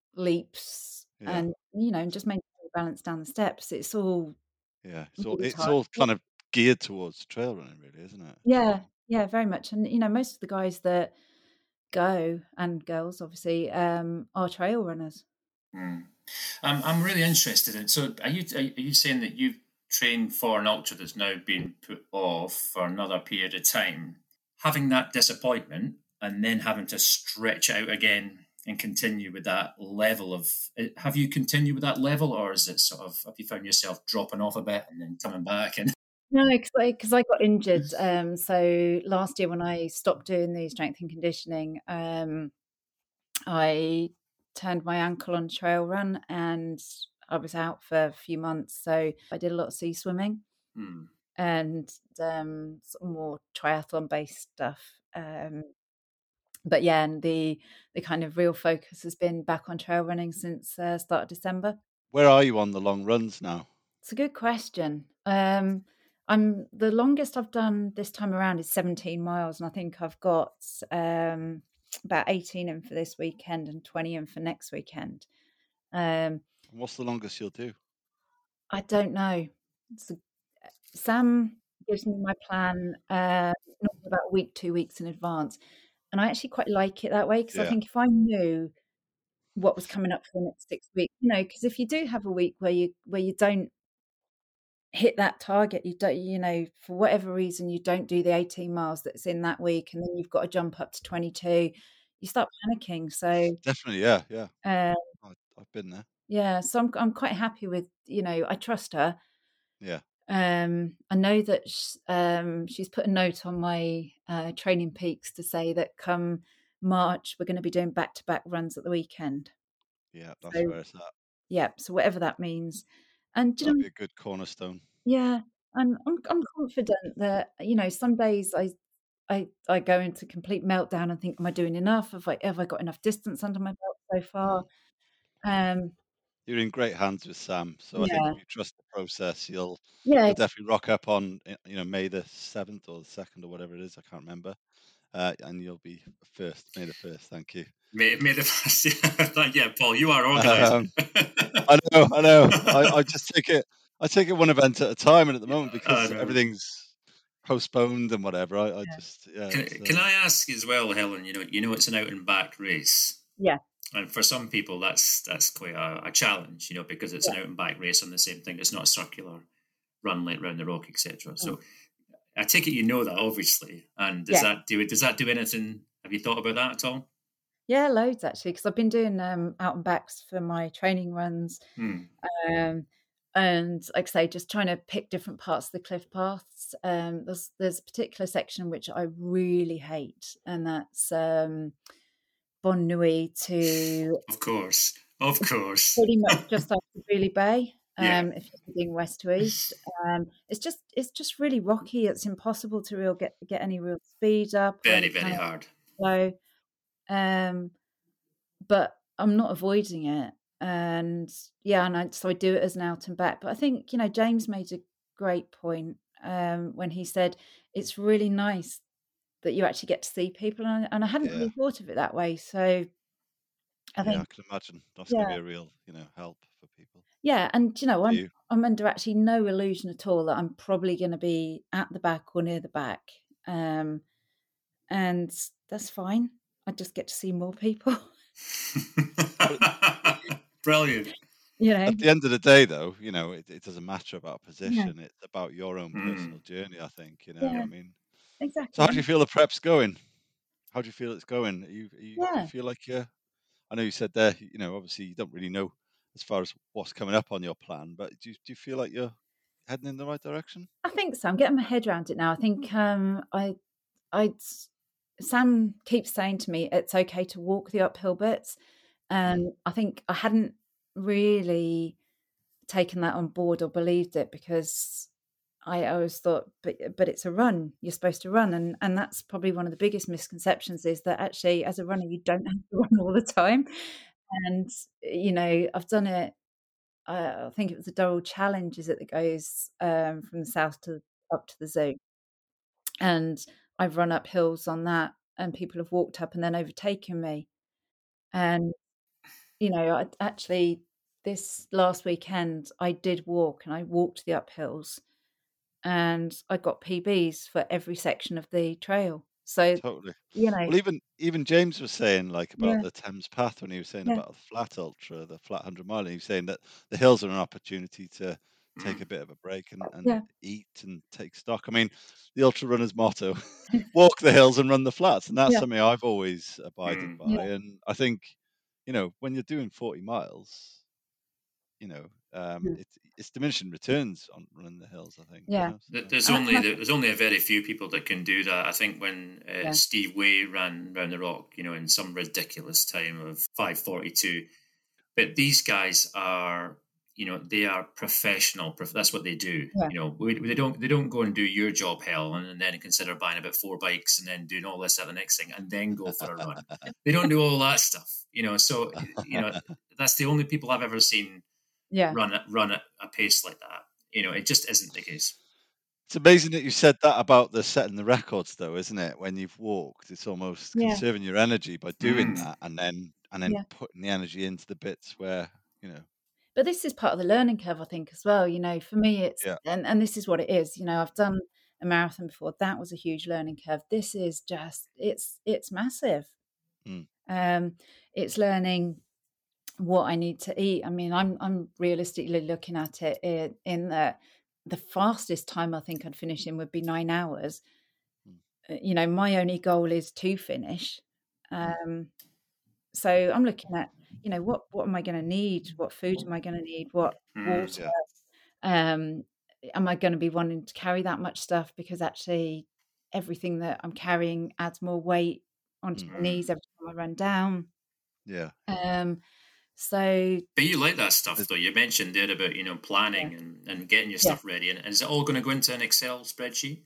leaps, yeah, and you know, and just making sure you balance down the steps. It's all yeah. So really it's tight. all kind of geared towards trail running, really, isn't it? Yeah, yeah, very much. And you know, most of the guys that go and girls obviously um, are trail runners. Mm. Um, I'm really interested in. So, are you are you saying that you've trained for an ultra that's now been put off for another period of time, having that disappointment, and then having to stretch it out again and continue with that level of? Have you continued with that level, or is it sort of have you found yourself dropping off a bit and then coming back? And No, because I, 'cause I got injured. Um, so last year when I stopped doing the strength and conditioning, um, I turned my ankle on a trail run and I was out for a few months. So I did a lot of sea swimming hmm, and um, sort of more triathlon based stuff. Um, but yeah, and the the kind of real focus has been back on trail running since uh, start of December. Where are you on the long runs now? It's a good question. Um, I'm the longest I've done this time around is seventeen miles, and I think I've got um, about eighteen in for this weekend and twenty in for next weekend. Um, And what's the longest you'll do? I don't know. It's a- Sam gives me my plan uh, normally about a week, two weeks in advance, And I actually quite like it that way, because I Yeah. think if I knew what was coming up for the next six weeks, you know, because if you do have a week where you where you don't hit that target, you don't, you know, for whatever reason, you don't do the eighteen miles that's in that week, and then you've got to jump up to twenty-two, you start panicking. So, Definitely. Yeah. Yeah. uh, I, I've been there. yeah, so I'm I'm quite happy with, you know, I trust her. Yeah. Um, I know that sh um, she's put a note on my uh, Training Peaks to say that come March, we're going to be doing back-to-back runs at the weekend. Yeah. That's So, where it's at. yeah, so whatever that means. And do you That'd know, be a good cornerstone. yeah, and I'm I'm confident that, you know, some days I I I go into complete meltdown and think, am I doing enough? Have I have I got enough distance under my belt so far? Um, You're in great hands with Sam, so I think yeah, if you trust the process, you'll yeah, you'll definitely rock up on uh, you know May the seventh or the second or whatever it is. I can't remember, uh, and you'll be first. May the first. Thank you. May, may the yeah, Paul, you are organised. Um, I know, I know. I, I just take it. I take it one event at a time, and at the moment, because everything's postponed and whatever, I, I yeah, just yeah. Can, It's, can uh, I ask as well, Helen? You know, you know, it's an out and back race, yeah, and for some people, that's that's quite a, a challenge. You know, because it's yeah. an out and back race on the same thing. It's not a circular run like round the rock, et cetera. Mm. So, I take it you know that, obviously. And does Yeah. that do it? Does that do anything? Have you thought about that at all? Yeah, loads actually, because I've been doing um, out and backs for my training runs. Hmm. Um, and like I say, just trying to pick different parts of the cliff paths. Um, there's there's a particular section which I really hate, and that's um, Bon Nui to Of course, of course. pretty much just after Brearley Bay. Yeah. Um, if you're heading west to east, um, it's just it's just really rocky. It's impossible to real get get any real speed up or Very, any very kind of hard. flow. Um, but I'm not avoiding it, and yeah, and I, so I do it as an out and back. But I think, you know, James made a great point um, when he said it's really nice that you actually get to see people, and I, and I hadn't yeah, really thought of it that way. So I yeah. think, I can imagine that's yeah, going to be a real you know help for people. yeah, and you know, For I'm you. I'm under actually no illusion at all that I'm probably going to be at the back or near the back, um, and that's fine. I just get to see more people. Brilliant. You know, At the end of the day, though, you know, it, it doesn't matter about yeah, position. It's about your own Hmm. personal journey, I think. You know, yeah, I mean, so exactly. how do you feel the prep's going? How do you feel it's going? Are you, are you, do Yeah. you feel like you're? I know you said there, you know, obviously you don't really know as far as what's coming up on your plan, but do you, do you feel like you're heading in the right direction? I think so. I'm getting my head around it now. I think um, I, I, Sam keeps saying to me it's okay to walk the uphill bits, and I think I hadn't really taken that on board or believed it, because I always thought, but but it's a run. You're supposed to run, and and that's probably one of the biggest misconceptions, is that actually as a runner you don't have to run all the time. And you know, I've done it. Uh, I think it was the Durrell Challenge, is it, that goes um, from the south to up to the zoo, and I've run up hills on that, and people have walked up and then overtaken me. And you know, I actually this last weekend I did walk, and I walked the uphills, and I got P Bs for every section of the trail. So, Totally. you know, Well, even even James was saying like about yeah, the Thames Path when he was saying yeah, about the flat ultra, the flat hundred mile. And he was saying that the hills are an opportunity to take Hmm. a bit of a break and, and yeah, eat and take stock. I mean, the ultra runner's motto: walk the hills and run the flats, and that's yeah, something I've always abided Hmm. by. yeah, And I think, you know, when you're doing forty miles, you know, um, mm, it's it's diminishing returns on running the hills. I think, you yeah. know. Th- So, There's And I, and only I, there's only a very few people that can do that. I think when uh, yeah, Steve Way ran round the rock, you know, in some ridiculous time of five forty-two. But these guys are, you know, they are professional. prof- That's what they do. yeah, You know, we, they don't they don't go and do your job, Hell, and, and then consider buying about four bikes and then doing all this at the next thing and then go for a run. They don't do all that stuff. You know, so you know that's the only people I've ever seen yeah, run at run at a pace like that. You know, it just isn't the case. it's amazing that you said that about the setting the records, though, isn't it? When you've walked, it's almost yeah, conserving your energy by doing Mm. that, and then and then yeah. putting the energy into the bits where you know. But this is part of the learning curve, I think, as well. You know, for me, it's Yeah, and and this is what it is. You know, I've done a marathon before. That was a huge learning curve. This is just, it's it's massive. Mm. Um, it's learning what I need to eat. I mean, I'm I'm realistically looking at it in, in that the fastest time I think I'd finish in would be nine hours. Mm. You know, my only goal is to finish. Um, so I'm looking at, you know, what what am I going to need? What food am I going to need? What water? Yeah. Um, am I going to be wanting to carry that much stuff? Because actually, everything that I'm carrying adds more weight onto Mm. my knees every time I run down. Yeah. Um, so, But you like that stuff, though. You mentioned there about, you know, planning yeah. and, and getting your Yeah. stuff ready. And is it all going to go into an Excel spreadsheet?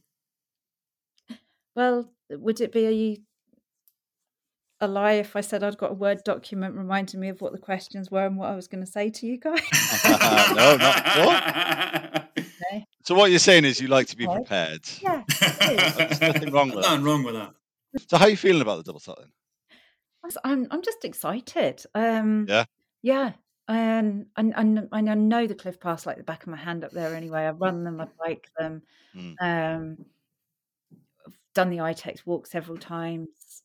Well, would it be a, a lie if I said I'd got a Word document reminding me of what the questions were and what I was going to say to you guys? No, not at all. Okay. So what you're saying is you like to be Okay. prepared. Yeah. There's nothing wrong with that. Nothing wrong with that. So how are you feeling about the double top then? I'm I'm just excited. Um, Yeah. yeah. And and and I know the cliff paths like the back of my hand up there anyway. I run them, I bike them. Mm. Um, I've done the I TEX walk several times.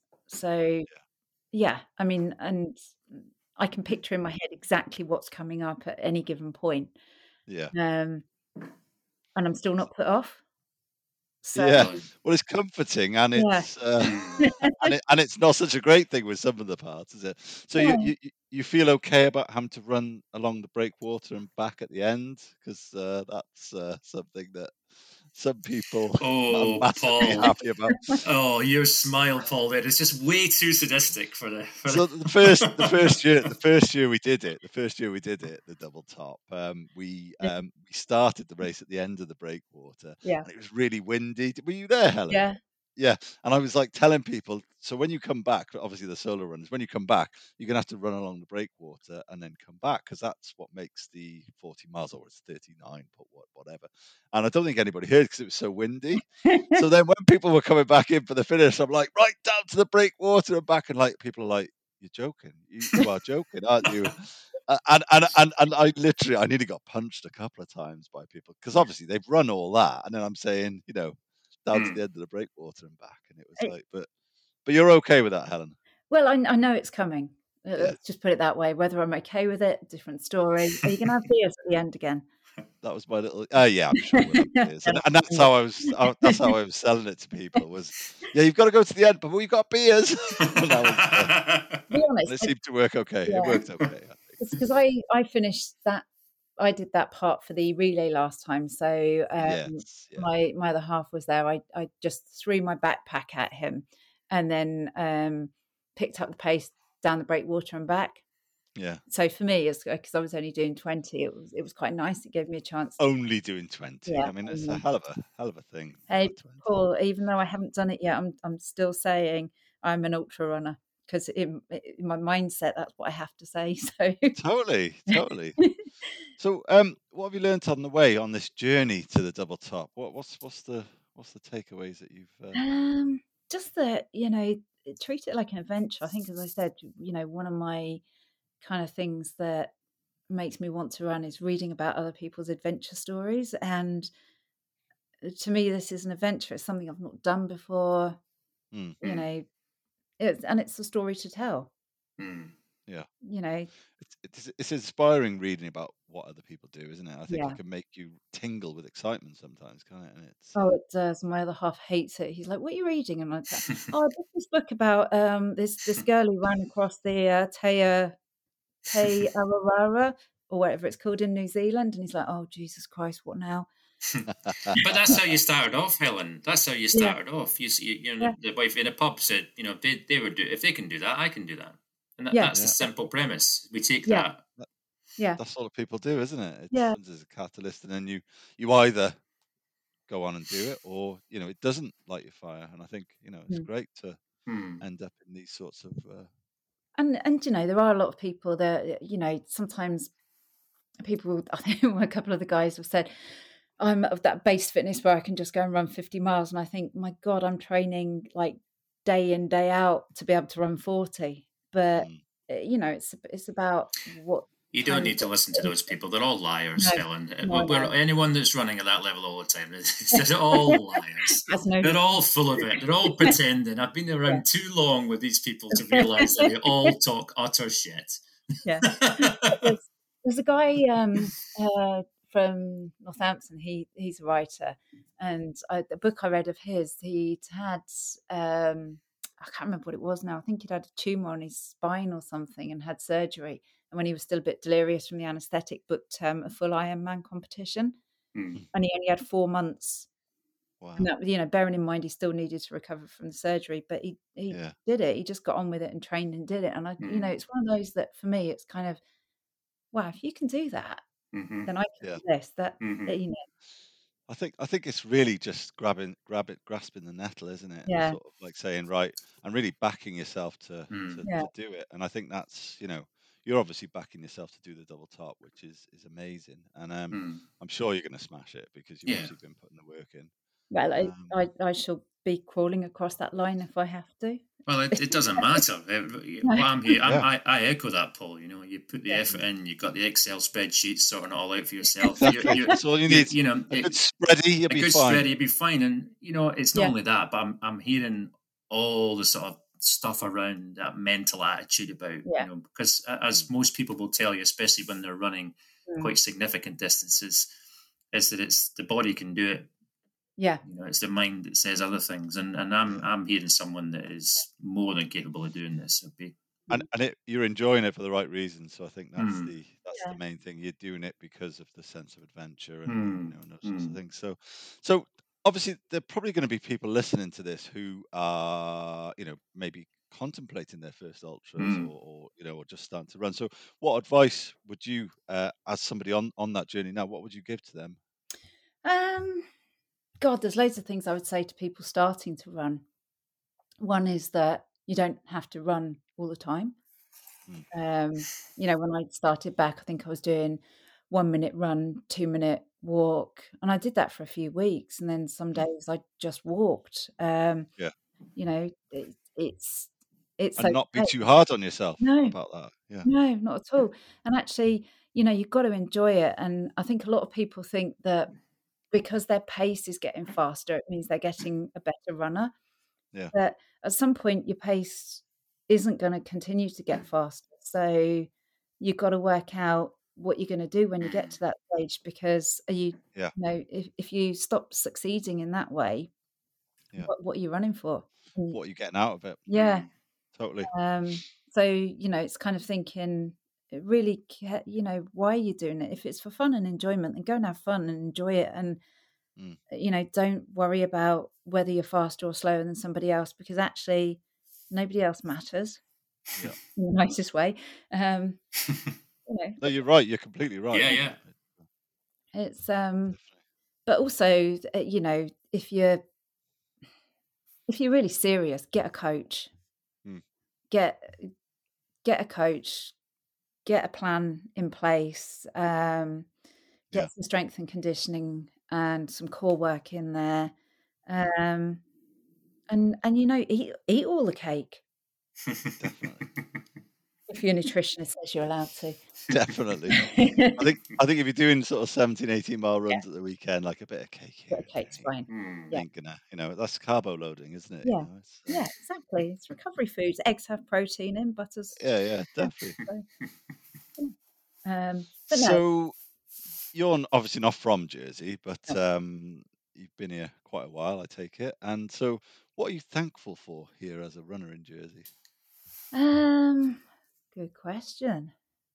So yeah, I mean, and I can picture in my head exactly what's coming up at any given point. Yeah. Um, and I'm still not put off. So Yeah. Well, it's comforting, and yeah. it's uh, and it, and it's not such a great thing with some of the parts, is it? So Yeah. you, you you feel okay about having to run along the breakwater and back at the end, because uh, that's uh, something that some people Oh, are massively Paul. happy about. Oh, your smile, Paul. There, it's just way too sadistic for the. For So the... the first the first year the first year we did it, the first year we did it, the double top. Um, we Yeah. um, we started the race at the end of the breakwater, Yeah. and it was really windy. Were you there, Helen? Yeah. Yeah, and I was like telling people, so when you come back, obviously the solo runners, when you come back, you're gonna have to run along the breakwater and then come back, because that's what makes the forty miles, or it's thirty-nine, but what, whatever. And I don't think anybody heard because it was so windy. So then when people were coming back in for the finish, I'm like, right down to the breakwater and back, and like people are like, you're joking, you, you are joking, aren't you? Uh, and, and and and I literally, I nearly got punched a couple of times by people, because obviously they've run all that, and then I'm saying, you know, down to Hmm. the end of the breakwater and back, and it was It- like, but but you're okay with that, Helen? Well, I, I know it's coming. Uh, Yeah. Let's just put it that way. Whether I'm okay with it, different story. Are you going to have beers at the end again? That was my little. Uh, yeah, I'm sure we'll have beers, and, and that's how I was. Uh, that's how I was selling it to people. Was yeah, you've got to go to the end, but we've got beers. And that was, uh, To be and honest, it seemed to work okay. Yeah. It worked okay. I think. because I I finished that. I did that part for the relay last time, so um, Yes. Yeah. my my other half was there. I I just threw my backpack at him, and then um, picked up the pace down the breakwater and back. Yeah. So for me, it's because I was only doing twenty. It was it was quite nice. It gave me a chance. Only doing twenty. Yeah, I mean, it's a only. hell of a hell of a thing. Hey, that twenty. Paul, even though I haven't done it yet, I'm I'm still saying I'm an ultra runner, because in, in my mindset, that's what I have to say. So Totally, totally. So, um, what have you learnt on the way on this journey to the double top? What what's what's the what's the takeaways that you've? Uh... um, just that, you know, treat it like an adventure. I think, as I said, you know, one of my kind of things that makes me want to run is reading about other people's adventure stories, and to me, this is an adventure. It's something I've not done before. Mm. You know, it's and it's a story to tell. Hmm. You know, It's, it's it's inspiring reading about what other people do, isn't it? I think Yeah. it can make you tingle with excitement sometimes, can't it? And it's oh, uh, it does. My other half hates it. He's like, "What are you reading?" And I'm like, "Oh, I read this book about um this this girl who ran across the uh, Te Te Arawara or whatever it's called in New Zealand." And he's like, "Oh, Jesus Christ, what now?" But that's how you started off, Helen. That's how you Yeah. started off. You, s- you, you know, Yeah. the wife in a pub said, you know, they, they would do, if they can do that, I can do that. And that, Yeah. that's the Yeah. simple premise. We take Yeah. that. Yeah. that's what people do, isn't it? It's Yeah. there's a catalyst, and then you you either go on and do it, or you know it doesn't light your fire. And I think you know it's Mm. great to Hmm. end up in these sorts of. Uh, And and you know, there are a lot of people that, you know, sometimes people, I think a couple of the guys have said, I'm of that base fitness where I can just go and run fifty miles. And I think, my God, I'm training like day in, day out to be able to run forty. But, mm, uh, you know, it's it's about what You don't need to listen to those people. They're all liars, No, Helen. no, We're, no. anyone that's running at that level all the time, they're all liars. That's no They're all full of it. They're all pretending. I've been around too long with these people to realise that they all talk utter shit. Yeah. There's, there's a guy um, uh, from Northampton. He he's a writer, and I, the book I read of his, he'd had um, I can't remember what it was now. I think he'd had a tumour on his spine or something, and had surgery. And when he was still a bit delirious from the anaesthetic, booked um, a full Ironman competition, Mm. and he only had four months. Wow. And that, you know, bearing in mind he still needed to recover from the surgery, but he he Yeah. did it. He just got on with it and trained and did it. And I, you know, Mm. it's one of those that for me, it's kind of, wow, if you can do that, Mhm. then I can Yeah. do this. That Mhm. you know, I think I think it's really just grabbing, grab it, grasping the nettle, isn't it? And yeah, sort of like saying, right, and really backing yourself to Mm. to, yeah, to do it. And I think that's, you know, you're obviously backing yourself to do the double top, which is is amazing. And um, Mm. I'm sure you're going to smash it because you've Yeah. obviously been putting the work in. well, I, Um, I I shall be crawling across that line if I have to. Well, it, it doesn't matter. Eh, No. Well, I'm here. I'm, Yeah. I, I echo that, Paul. You know, you put the Yeah. effort in. You've got the Excel spreadsheet sorting it all out for yourself. You, exactly. you, That's all you you, need. you know, A it- good spready, you'll a be good fine. spread, you'd be fine. And you know, it's not Yeah. only that, but I'm I'm hearing all the sort of stuff around that mental attitude about Yeah. you know, because a- as most people will tell you, especially when they're running Mm. quite significant distances, is that it's the body can do it. Yeah, You know, it's the mind that says other things. And and I'm Yeah. I'm hearing someone that is more than capable of doing this. It'd be And and it, you're enjoying it for the right reasons. So I think that's Mm. the that's Yeah. the main thing. You're doing it because of the sense of adventure and, Mm. you know and those sorts of Mm. things. So so obviously there are probably going to be people listening to this who are you know maybe contemplating their first ultras Mm. or, or you know or just starting to run. So what advice would you, uh, as somebody on on that journey now, what would you give to them? Um, God, there's loads of things I would say to people starting to run. One is that you don't have to run all the time. Mm. Um, you know, when I started back, I think I was doing one minute run, two minute walk, and I did that for a few weeks. And then some Mm. days I just walked. Um, Yeah. you know, it, it's it's And not be okay. too hard on yourself No, about that. Yeah. no, not at all. And actually, you know, you've got to enjoy it. And I think a lot of people think that because their pace is getting faster, it means they're getting a better runner. Yeah. But at some point, your pace isn't going to continue to get faster. So you've got to work out what you're going to do when you get to that stage. Because are you, Yeah. you know, if, if you stop succeeding in that way, Yeah. what, what are you running for? Mm, What are you getting out of it? Yeah. Totally. Um, so, you know, it's kind of thinking, it really, ca- you know, why are you doing it? If it's for fun and enjoyment, then go and have fun and enjoy it. And, Mm. you know, don't worry about whether you're faster or slower than somebody else, because actually nobody else matters Yeah. in the nicest way. Um, you know, No, you're right. You're completely right. Yeah, yeah. it's, um, Definitely. but also, uh, you know, if you're, if you're really serious, get a coach, Mm. get, get a coach, get a plan in place, um, get Yeah. some strength and conditioning and some core work in there. Um, and, and, you know, eat, eat all the cake Definitely. if your nutritionist says you're allowed to. Definitely. I think I think if you're doing sort of seventeen, eighteen mile Yeah, runs at the weekend, like a bit of cake bit here of and there cake's ain't, fine. Mm. Yeah, ain't gonna, you know, that's carbo loading, isn't it? You yeah, know, it's yeah, um, exactly. It's recovery foods. Eggs have protein in, butter's yeah, yeah, definitely. so, yeah. Um, but no, So you're n- obviously not from Jersey, but no. um, you've been here quite a while, I take it. And so, what are you thankful for here as a runner in Jersey? Um, good question.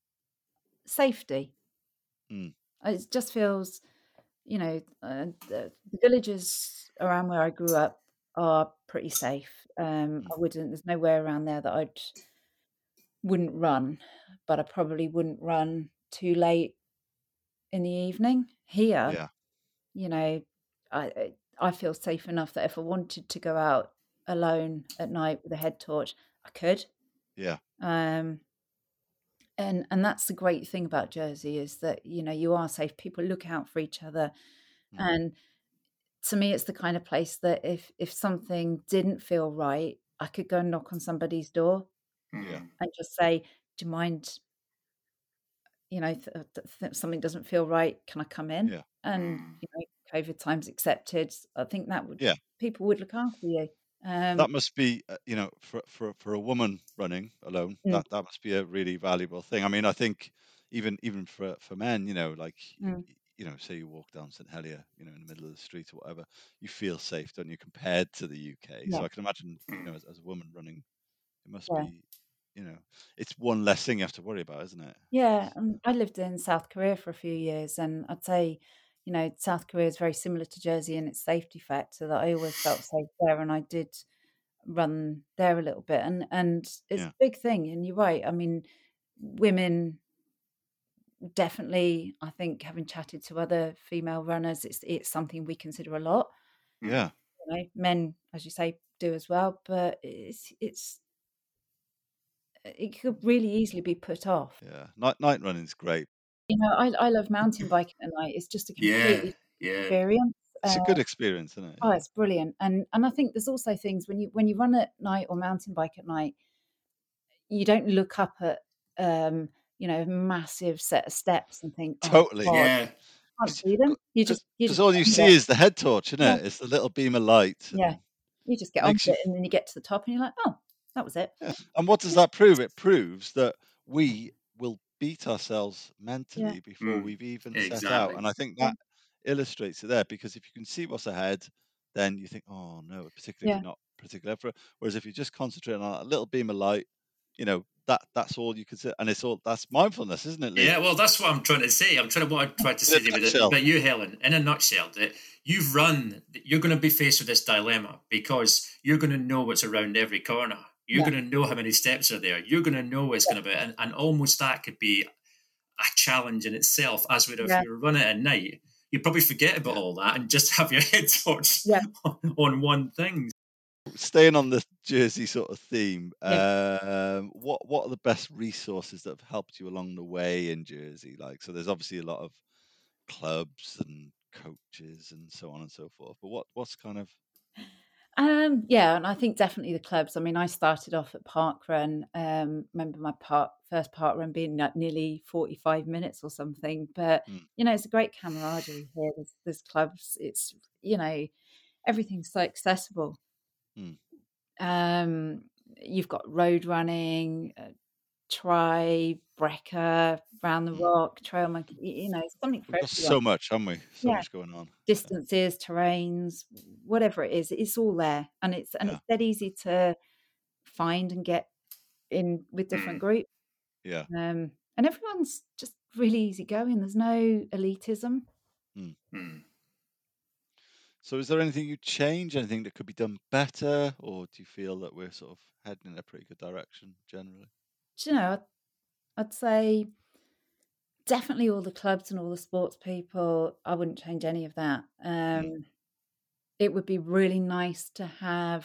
Safety. Mm. It just feels, you know, uh, the, the villages around where I grew up are pretty safe. Um, Mm. I wouldn't. There's nowhere around there that I'd wouldn't run, but I probably wouldn't run too late in the evening. Here, Yeah, you know, I I I feel safe enough that if I wanted to go out alone at night with a head torch, I could. yeah, Um, and and that's the great thing about Jersey is that you know you are safe. People look out for each other, mm. and to me, it's the kind of place that if if something didn't feel right, I could go and knock on somebody's door yeah, Mm. and just say, "Do you mind, you know, th- th- th- something doesn't feel right, can I come in? Yeah. And Mm. you know, COVID times accepted. I think that would Yeah. people would look after you. Um, That must be, uh, you know, for, for for a woman running alone, mm, that that must be a really valuable thing. I mean, I think even even for for men, you know, like y- mm, y- you know, say you walk down St Helier, you know, in the middle of the street or whatever, you feel safe, don't you, compared to the U K? So yeah, I can imagine, you know, Mm. as, as a woman running, it must yeah, be, you know, it's one less thing you have to worry about, isn't it? yeah. Um, I lived in South Korea for a few years, and I'd say, you know, South Korea is very similar to Jersey in its safety factor. That I always felt safe there, and I did run there a little bit, and and it's Yeah. a big thing. And you're right. I mean, women definitely. I think having chatted to other female runners, it's it's something we consider a lot. Yeah. Mm. You know, men, as you say, do as well, but it's it's it could really easily be put off. Yeah. Night night running's great. You know, I I love mountain biking at night. It's just a Yeah, completely yeah. experience. It's Uh, a good experience, isn't it? oh, Yeah. it's brilliant. And and I think there's also things when you when you run at night or mountain bike at night, you don't look up at um, you know, massive set of steps and think, "Oh Totally. God, Yeah. I can't see them." You just you Because just all get you on with see it. is the head torch, isn't Yeah, it? It's the little beam of light, yeah. and You just get on makes with you. it, and then you get to the top and you're like, "Oh, that was it." Yeah. And what does that prove? It proves that we will beat ourselves Yeah, mentally before Mm. we've even set out. Exactly. And I think yeah, that illustrates it there, because if you can see what's ahead, then you think, oh no, particularly if yeah, you're not particular effort. Whereas if you just concentrate on a little beam of light, you know, that that's all you can see. And it's all that's mindfulness, isn't it, Lee? Yeah, well, that's what I'm trying to say. I'm trying to what I tried to In a say to you with it, nutshell. but you, Helen, in a nutshell, that you've run, you're going to be faced with this dilemma because you're going to know what's around every corner. You're yeah, going to know how many steps are there. You're going to know what's going to be, and, and almost that could be a challenge in itself. As with if yeah, you run it at night, you probably forget about Yeah. all that and just have your head torch yeah, on, on one thing. Staying on the Jersey sort of theme, yeah. um, what what are the best resources that have helped you along the way in Jersey? Like, so there's obviously a lot of clubs and coaches and so on and so forth. But what what's kind of Um, yeah, and I think definitely the clubs. I mean, I started off at parkrun. Um, remember my part first parkrun being like nearly forty-five minutes or something. But mm, you know, it's a great camaraderie here. There's, there's clubs. It's you know, everything's so accessible. mm, Um, you've got road running, uh, Tri, Brecca, Round the mm. Rock, Trail Monkey. y- You know, it's something for We've got everyone. so much, haven't we? So Yeah, much going on. Yeah, distances, terrains, whatever it is, it's all there, and it's and yeah, it's dead easy to find and get in with different Mm, groups. yeah. Um, and everyone's just really easygoing. There's no elitism. Mm. mm. So is there anything you change? Anything that could be done better, or do you feel that we're sort of heading in a pretty good direction generally? Do you know, I'd, I'd say definitely all the clubs and all the sports people. I wouldn't change any of that. Mm, Um, it would be really nice to have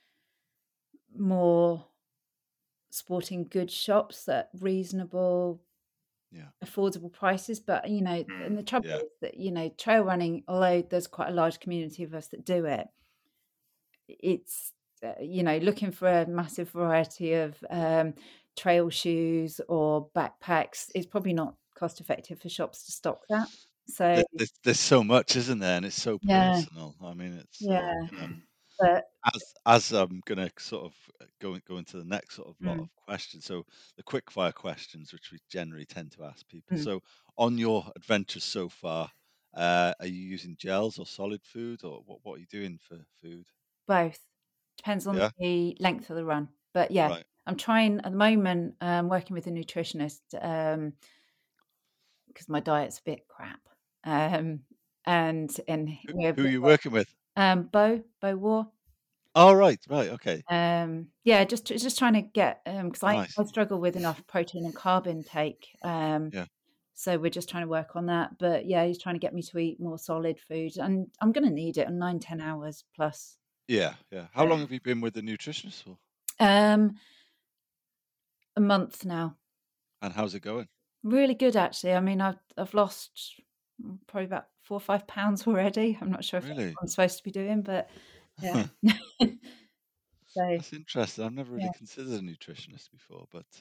more sporting goods shops at reasonable, yeah, affordable prices. But you know, and the Mm. trouble yeah, is that you know, trail running, although there's quite a large community of us that do it, it's uh, you know, looking for a massive variety of um, trail shoes or backpacks is probably not cost effective for shops to stock that. So There, there's, there's so much, isn't there? And it's so yeah, personal. I mean, it's uh, yeah, you know, Mm. but as as I'm gonna sort of uh, go go into the next sort of lot mm, of questions. So the quick fire questions, which we generally tend to ask people. mm, So on your adventures so far, uh, are you using gels or solid food, or what? What are you doing for food? both depends on Yeah, the length of the run. But yeah, right. I'm trying at the moment. Um, working with a nutritionist um, because my diet's a bit crap. Um, and and Who, we're, who are we're you working with? um, Bo Bo War. Oh, right, right, okay, Um, yeah, just just trying to get um because I, nice. I struggle with enough protein and carb intake. Um, Yeah, so we're just trying to work on that. But yeah, he's trying to get me to eat more solid food, and I'm going to need it in nine ten hours plus. yeah, yeah. How long Mm. have you been with the nutritionist for? Um, a month now. And how's it going? Really good actually. I mean, I've I've lost mm, probably about four or five pounds already. I'm not sure if that's Really? what I'm supposed to be doing, but yeah. So That's interesting. I've never really yeah. considered a nutritionist before, but uh,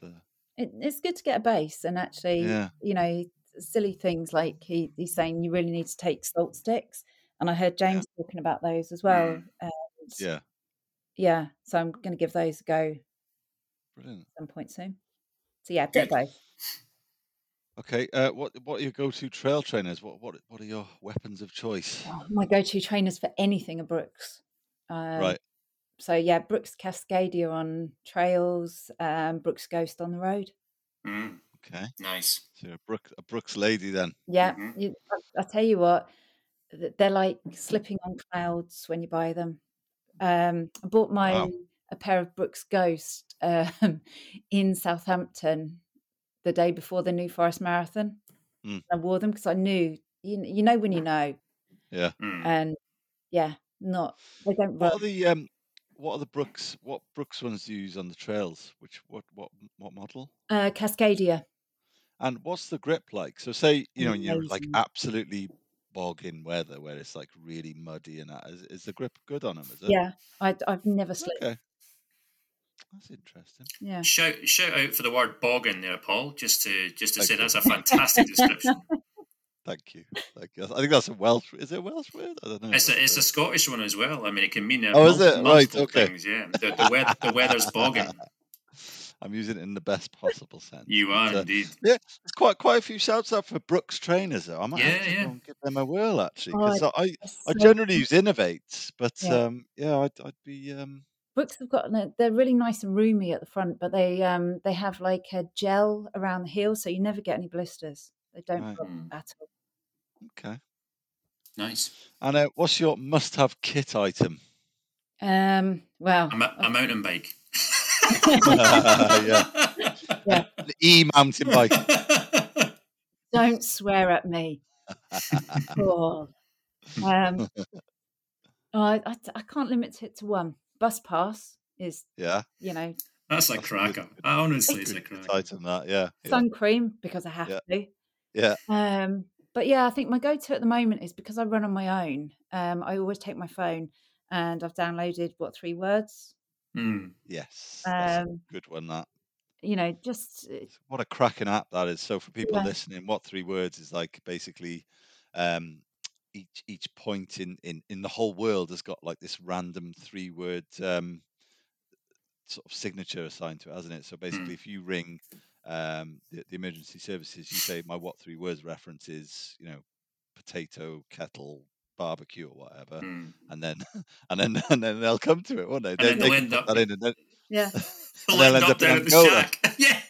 it, it's good to get a base, and actually, Yeah. you know, silly things like he, he's saying you really need to take salt sticks, and I heard James Yeah. talking about those as well. Mm. And Yeah. yeah, so I'm going to give those a go Brilliant. at some point soon. So yeah, a bit of Good. both. Okay. Uh, what what are your go-to trail trainers? What what what are your weapons of choice? Oh, my go-to trainers for anything are Brooks. Um, Right. So yeah, Brooks Cascadia on trails, um, Brooks Ghost on the road. Mm. Okay. Nice. So you're a Brooks a Brooks lady then. Yeah, Mhm. you, I, I tell you what, th- they're like slipping on clouds when you buy them. Um, I bought my Wow. a pair of Brooks Ghost um, in Southampton the day before the New Forest Marathon. Mm. I wore them because I knew, you, you know when you know, Yeah. Mm. and yeah, not they don't What run. are the um what are the Brooks what Brooks ones do you use on the trails? Which what what what model? Uh, Cascadia, And what's the grip like? So say, you know, when you're like amazing. absolutely bogging weather where it's like really muddy and that, is, is the grip good on them, is it? Yeah, I, I've never slipped. Okay. That's interesting. Yeah. Shout shout out for the word boggin there, Paul. Just to just to Thank say you. that's a fantastic description. Thank you. Thank you. I think that's a Welsh. Is it a Welsh word? I don't know. It's a That's it's a Scottish one as well. I mean, it can mean uh, Oh, is mul- it? Right, multiple okay. things. Yeah, the the, weather, the weather's bogging. I'm using it in the best possible sense. You but, are uh, indeed. yeah, there's quite quite a few shouts out for Brooks trainers though. I might Yeah, have to yeah. go and give them a whirl actually, Oh, because I it's I so generally use Innovates, but Yeah. um yeah, I'd I'd be um Brooks have got no- they're really nice and roomy at the front, but they um they have like a gel around the heel, so you never get any blisters. They don't Right. pop Mm. at all. okay. Nice. And uh, what's your must-have kit item? Um, well, A, mo- a mountain bike. Yeah. Yeah. The e-mountain bike. don't swear at me. Paul. Um, oh, I, I I can't limit it to one. Bus pass is, Yeah. you know, That's a That's a really cracker. good- Honestly, it's a Good kit cracker. item that, yeah. Yeah. sun cream because I have Yeah. to. Yeah. Um, but yeah, I think my go-to at the moment is because I run on my own. Um, I always take my phone, and I've downloaded what three words. Mm. Yes. That's a Um, good one that. you know, just uh, What a cracking app that is. So for people Yeah. listening, what three words is like basically um each each point in in in the whole world has got like this random three word um sort of signature assigned to it, hasn't it? So basically, Mm. if you ring um, the, the emergency services, you say my what three words reference is, you know, potato, kettle, barbecue, or whatever, Mm. and then and then and then they'll come to it, won't they? And They, then they they'll can end put up- that in, and then yeah. They'll they'll end end up up in down at the Angola. shack. Yeah.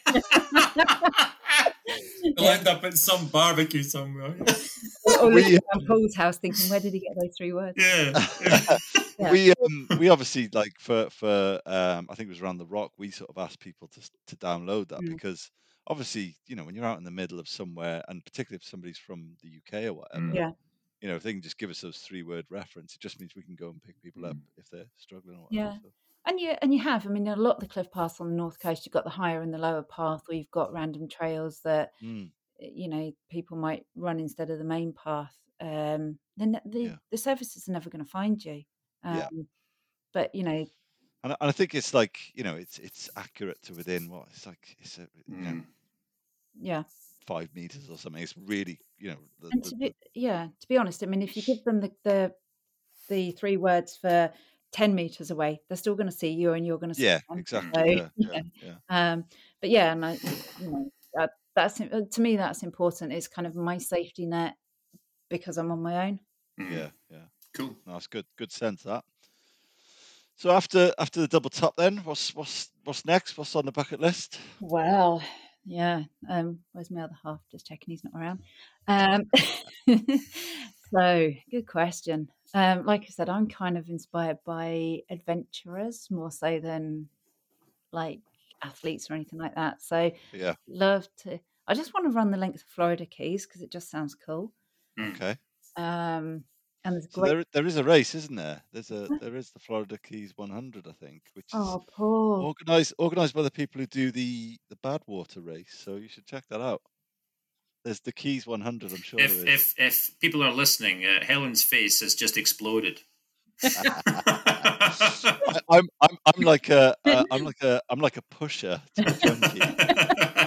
They'll end up at some barbecue somewhere. or We- living around Paul's house, thinking, where did he get those three words? Yeah. yeah. Yeah. we um we obviously like for for um I think it was around the rock, we sort of asked people to to download that Mm. because obviously, you know, when you're out in the middle of somewhere, and particularly if somebody's from the U K or whatever, Mm. Yeah. you know, if they can just give us those three word reference, it just means we can go and pick people up if they're struggling or whatever. Yeah. So, And you and you have, I mean, a lot of the cliff paths on the north coast, you've got the higher and the lower path, or you've got random trails that mm, you know people might run instead of the main path. Um, then the Yeah. the services are never going to find you. Um, Yeah. But you know, and, I- and I think it's like, you know, it's it's accurate to within what it's like, it's a, you know, Mm. yeah. five meters or something. It's really, you know, the, And the, to the, be, yeah, to be honest, I mean, if you give them the the, the three words for ten meters away, they're still going to see you, and you're going to see yeah, them. exactly. So, Yeah, you yeah, know, yeah. Um, but yeah, and I, you know, that, that's uh, to me that's important. It's kind of my safety net because I'm on my own. Mm. Yeah, yeah. Cool. No, that's good. Good sense that. So after after the double top, then what's what's what's next? What's on the bucket list? Well, yeah. Um, where's my other half? Just checking he's not around. Um, so good question. Um, like I said, I'm kind of inspired by adventurers more so than like athletes or anything like that. So Yeah. love to. I just want to run the length of Florida Keys because it just sounds cool. Mm. Okay. Um, and there's So great. there there is a race, isn't there? There's a there is the Florida Keys one hundred, I think, which is Oh, Paul. organized organized by the people who do the the Badwater race. So you should check that out. There's the Keys one hundred, I'm sure If there is. if if people are listening, uh, Helen's face has just exploded. I, I'm I'm I'm like a uh, I'm like a I'm like a pusher to a junkie.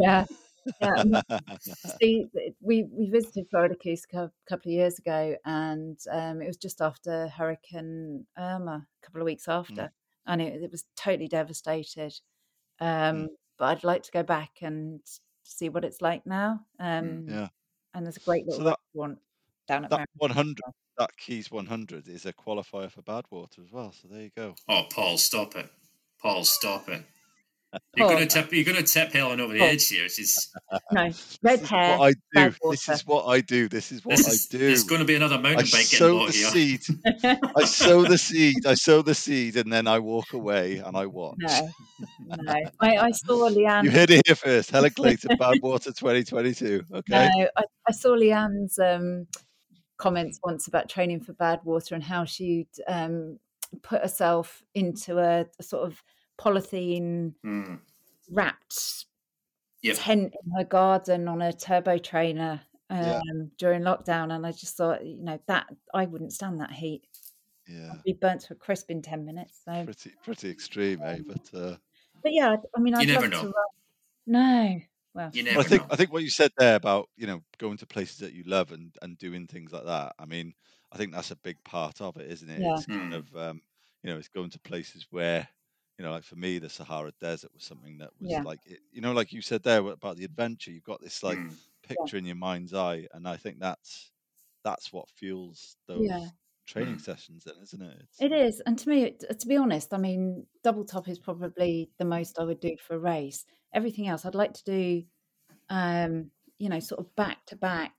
Yeah. Yeah. I mean, see, we, we visited Florida Keys a couple of years ago, and um, it was just after Hurricane Irma, a couple of weeks after, Mm. and it, it was totally devastated. Um, Mm. But I'd like to go back and see what it's like now. Um, Yeah. And there's a great little So that restaurant down at that Marriott one as hundred, well. that Keys one hundred is a qualifier for Badwater as well. So there you go. Oh, Paul, stop it. Paul, stop it. You're Paul, gonna tip. You're gonna tip Helen over the Paul. edge here. She's No, This red is hair, what I do. This Badwater. is what I do. This is what this I is. do. There's going to be another I mountain bike getting sow bought the here. seed. I sow the seed. I sow the seed, and then I walk away and I watch. No, no. I, I saw Leanne. You heard it here first. Helen Clayton, Badwater twenty twenty-two. Okay. No, I, I saw Leanne's um, comments once about training for Badwater and how she'd um, put herself into a, a sort of polythene Mm. wrapped Yep. tent in her garden on a turbo trainer um, Yeah. during lockdown, and I just thought, you know, that I wouldn't stand that heat. Yeah. I'd be burnt to a crisp in ten minutes. So, Pretty, pretty extreme, eh? But uh, but yeah, I mean, I'd You never love to know. run. No, well, You Well, never I think know. I think what you said there about, you know, going to places that you love and, and doing things like that. I mean, I think that's a big part of it, isn't it? Yeah. It's kind Mm. of um, you know, it's going to places where, you know, like for me, the Sahara Desert was something that was Yeah. like, it, you know, like you said there about the adventure. You've got this like Mm. picture in your mind's eye, and I think that's that's what fuels those Yeah. training Mm. sessions, then, isn't it? It's, It is, and to me, it, to be honest, I mean, double top is probably the most I would do for a race. Everything else, I'd like to do, um, you know, sort of back to back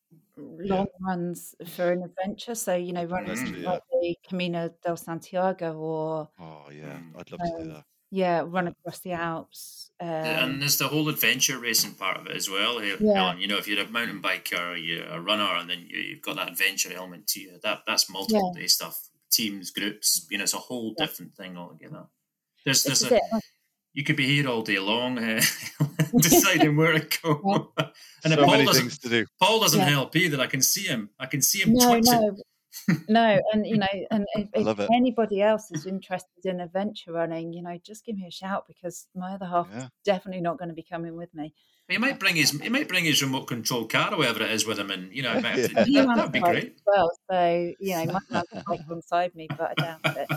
long runs for an adventure. So, you know, running Adventure, something yeah. like the Camino del Santiago, or Oh yeah, Mm. I'd love to do um, that. yeah, run Yeah. across the Alps. Um, And there's the whole adventure racing part of it as well, Hel- Yeah. Helen. You know, if you're a mountain biker or you're a runner, and then you, you've got that adventure element to you, that that's multiple day stuff. Teams, groups, you know, it's a whole Yeah. different thing altogether. There's this there's is a it. you could be here all day long, uh, deciding where to go. And if So Paul many doesn't, things to do. Paul doesn't Yeah. help either. I can see him. I can see him No, twitching. no, no, and you know, and if, I if love it. anybody else is interested in adventure running, you know, just give me a shout, because my other half Yeah. is definitely not going to be coming with me. He might bring his he might bring his remote control car or whatever it is with him, and you know, he might have to, Yeah. He that runs would be bikes great. as well, so you know, he might have a bike alongside me, but I doubt it.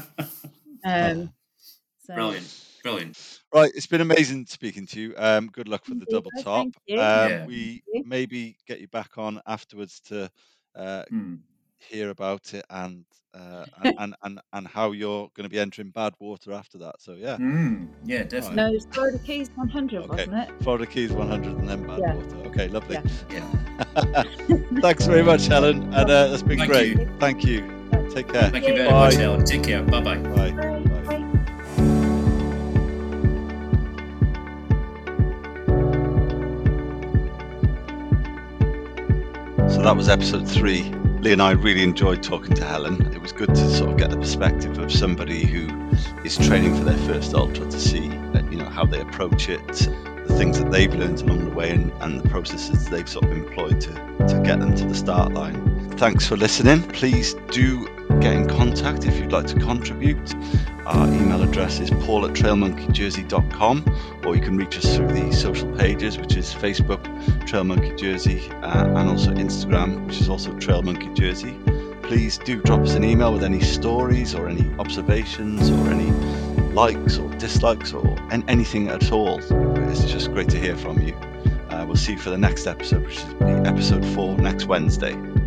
Um, so Brilliant, brilliant. Right, it's been amazing speaking to you. Um, good luck with the Thank double you, top. thank you. Um, Yeah. we you. maybe get you back on afterwards to uh, Hmm. hear about it and, uh, and and and and how you're going to be entering Badwater after that. So yeah, Mm, yeah, definitely. No, it's Florida Keys one hundred, Okay. wasn't it? Florida Keys one hundred and then Yeah. Badwater. Okay, lovely. Yeah. Thanks very much, Helen, and uh, that's been Thank great. you. Thank you. Take care. Thank you very Bye. much, Helen. Take care. Bye bye. Bye. Bye. Bye. Bye. So that was episode three. Lee and I really enjoyed talking to Helen. It was good to sort of get the perspective of somebody who is training for their first ultra, to see uh, you know, how they approach it, the things that they've learned along the way, and, and the processes they've sort of employed to, to get them to the start line. Thanks for listening. Please do get in contact if you'd like to contribute. Our email address is paul at trail monkey jersey dot com, or you can reach us through the social pages, which is Facebook, Trail Monkey Jersey, uh, and also Instagram, which is also Trail Monkey Jersey. Please do drop us an email with any stories or any observations or any likes or dislikes or an- anything at all. It's just great to hear from you. Uh, we'll see you for the next episode, which is episode four next Wednesday.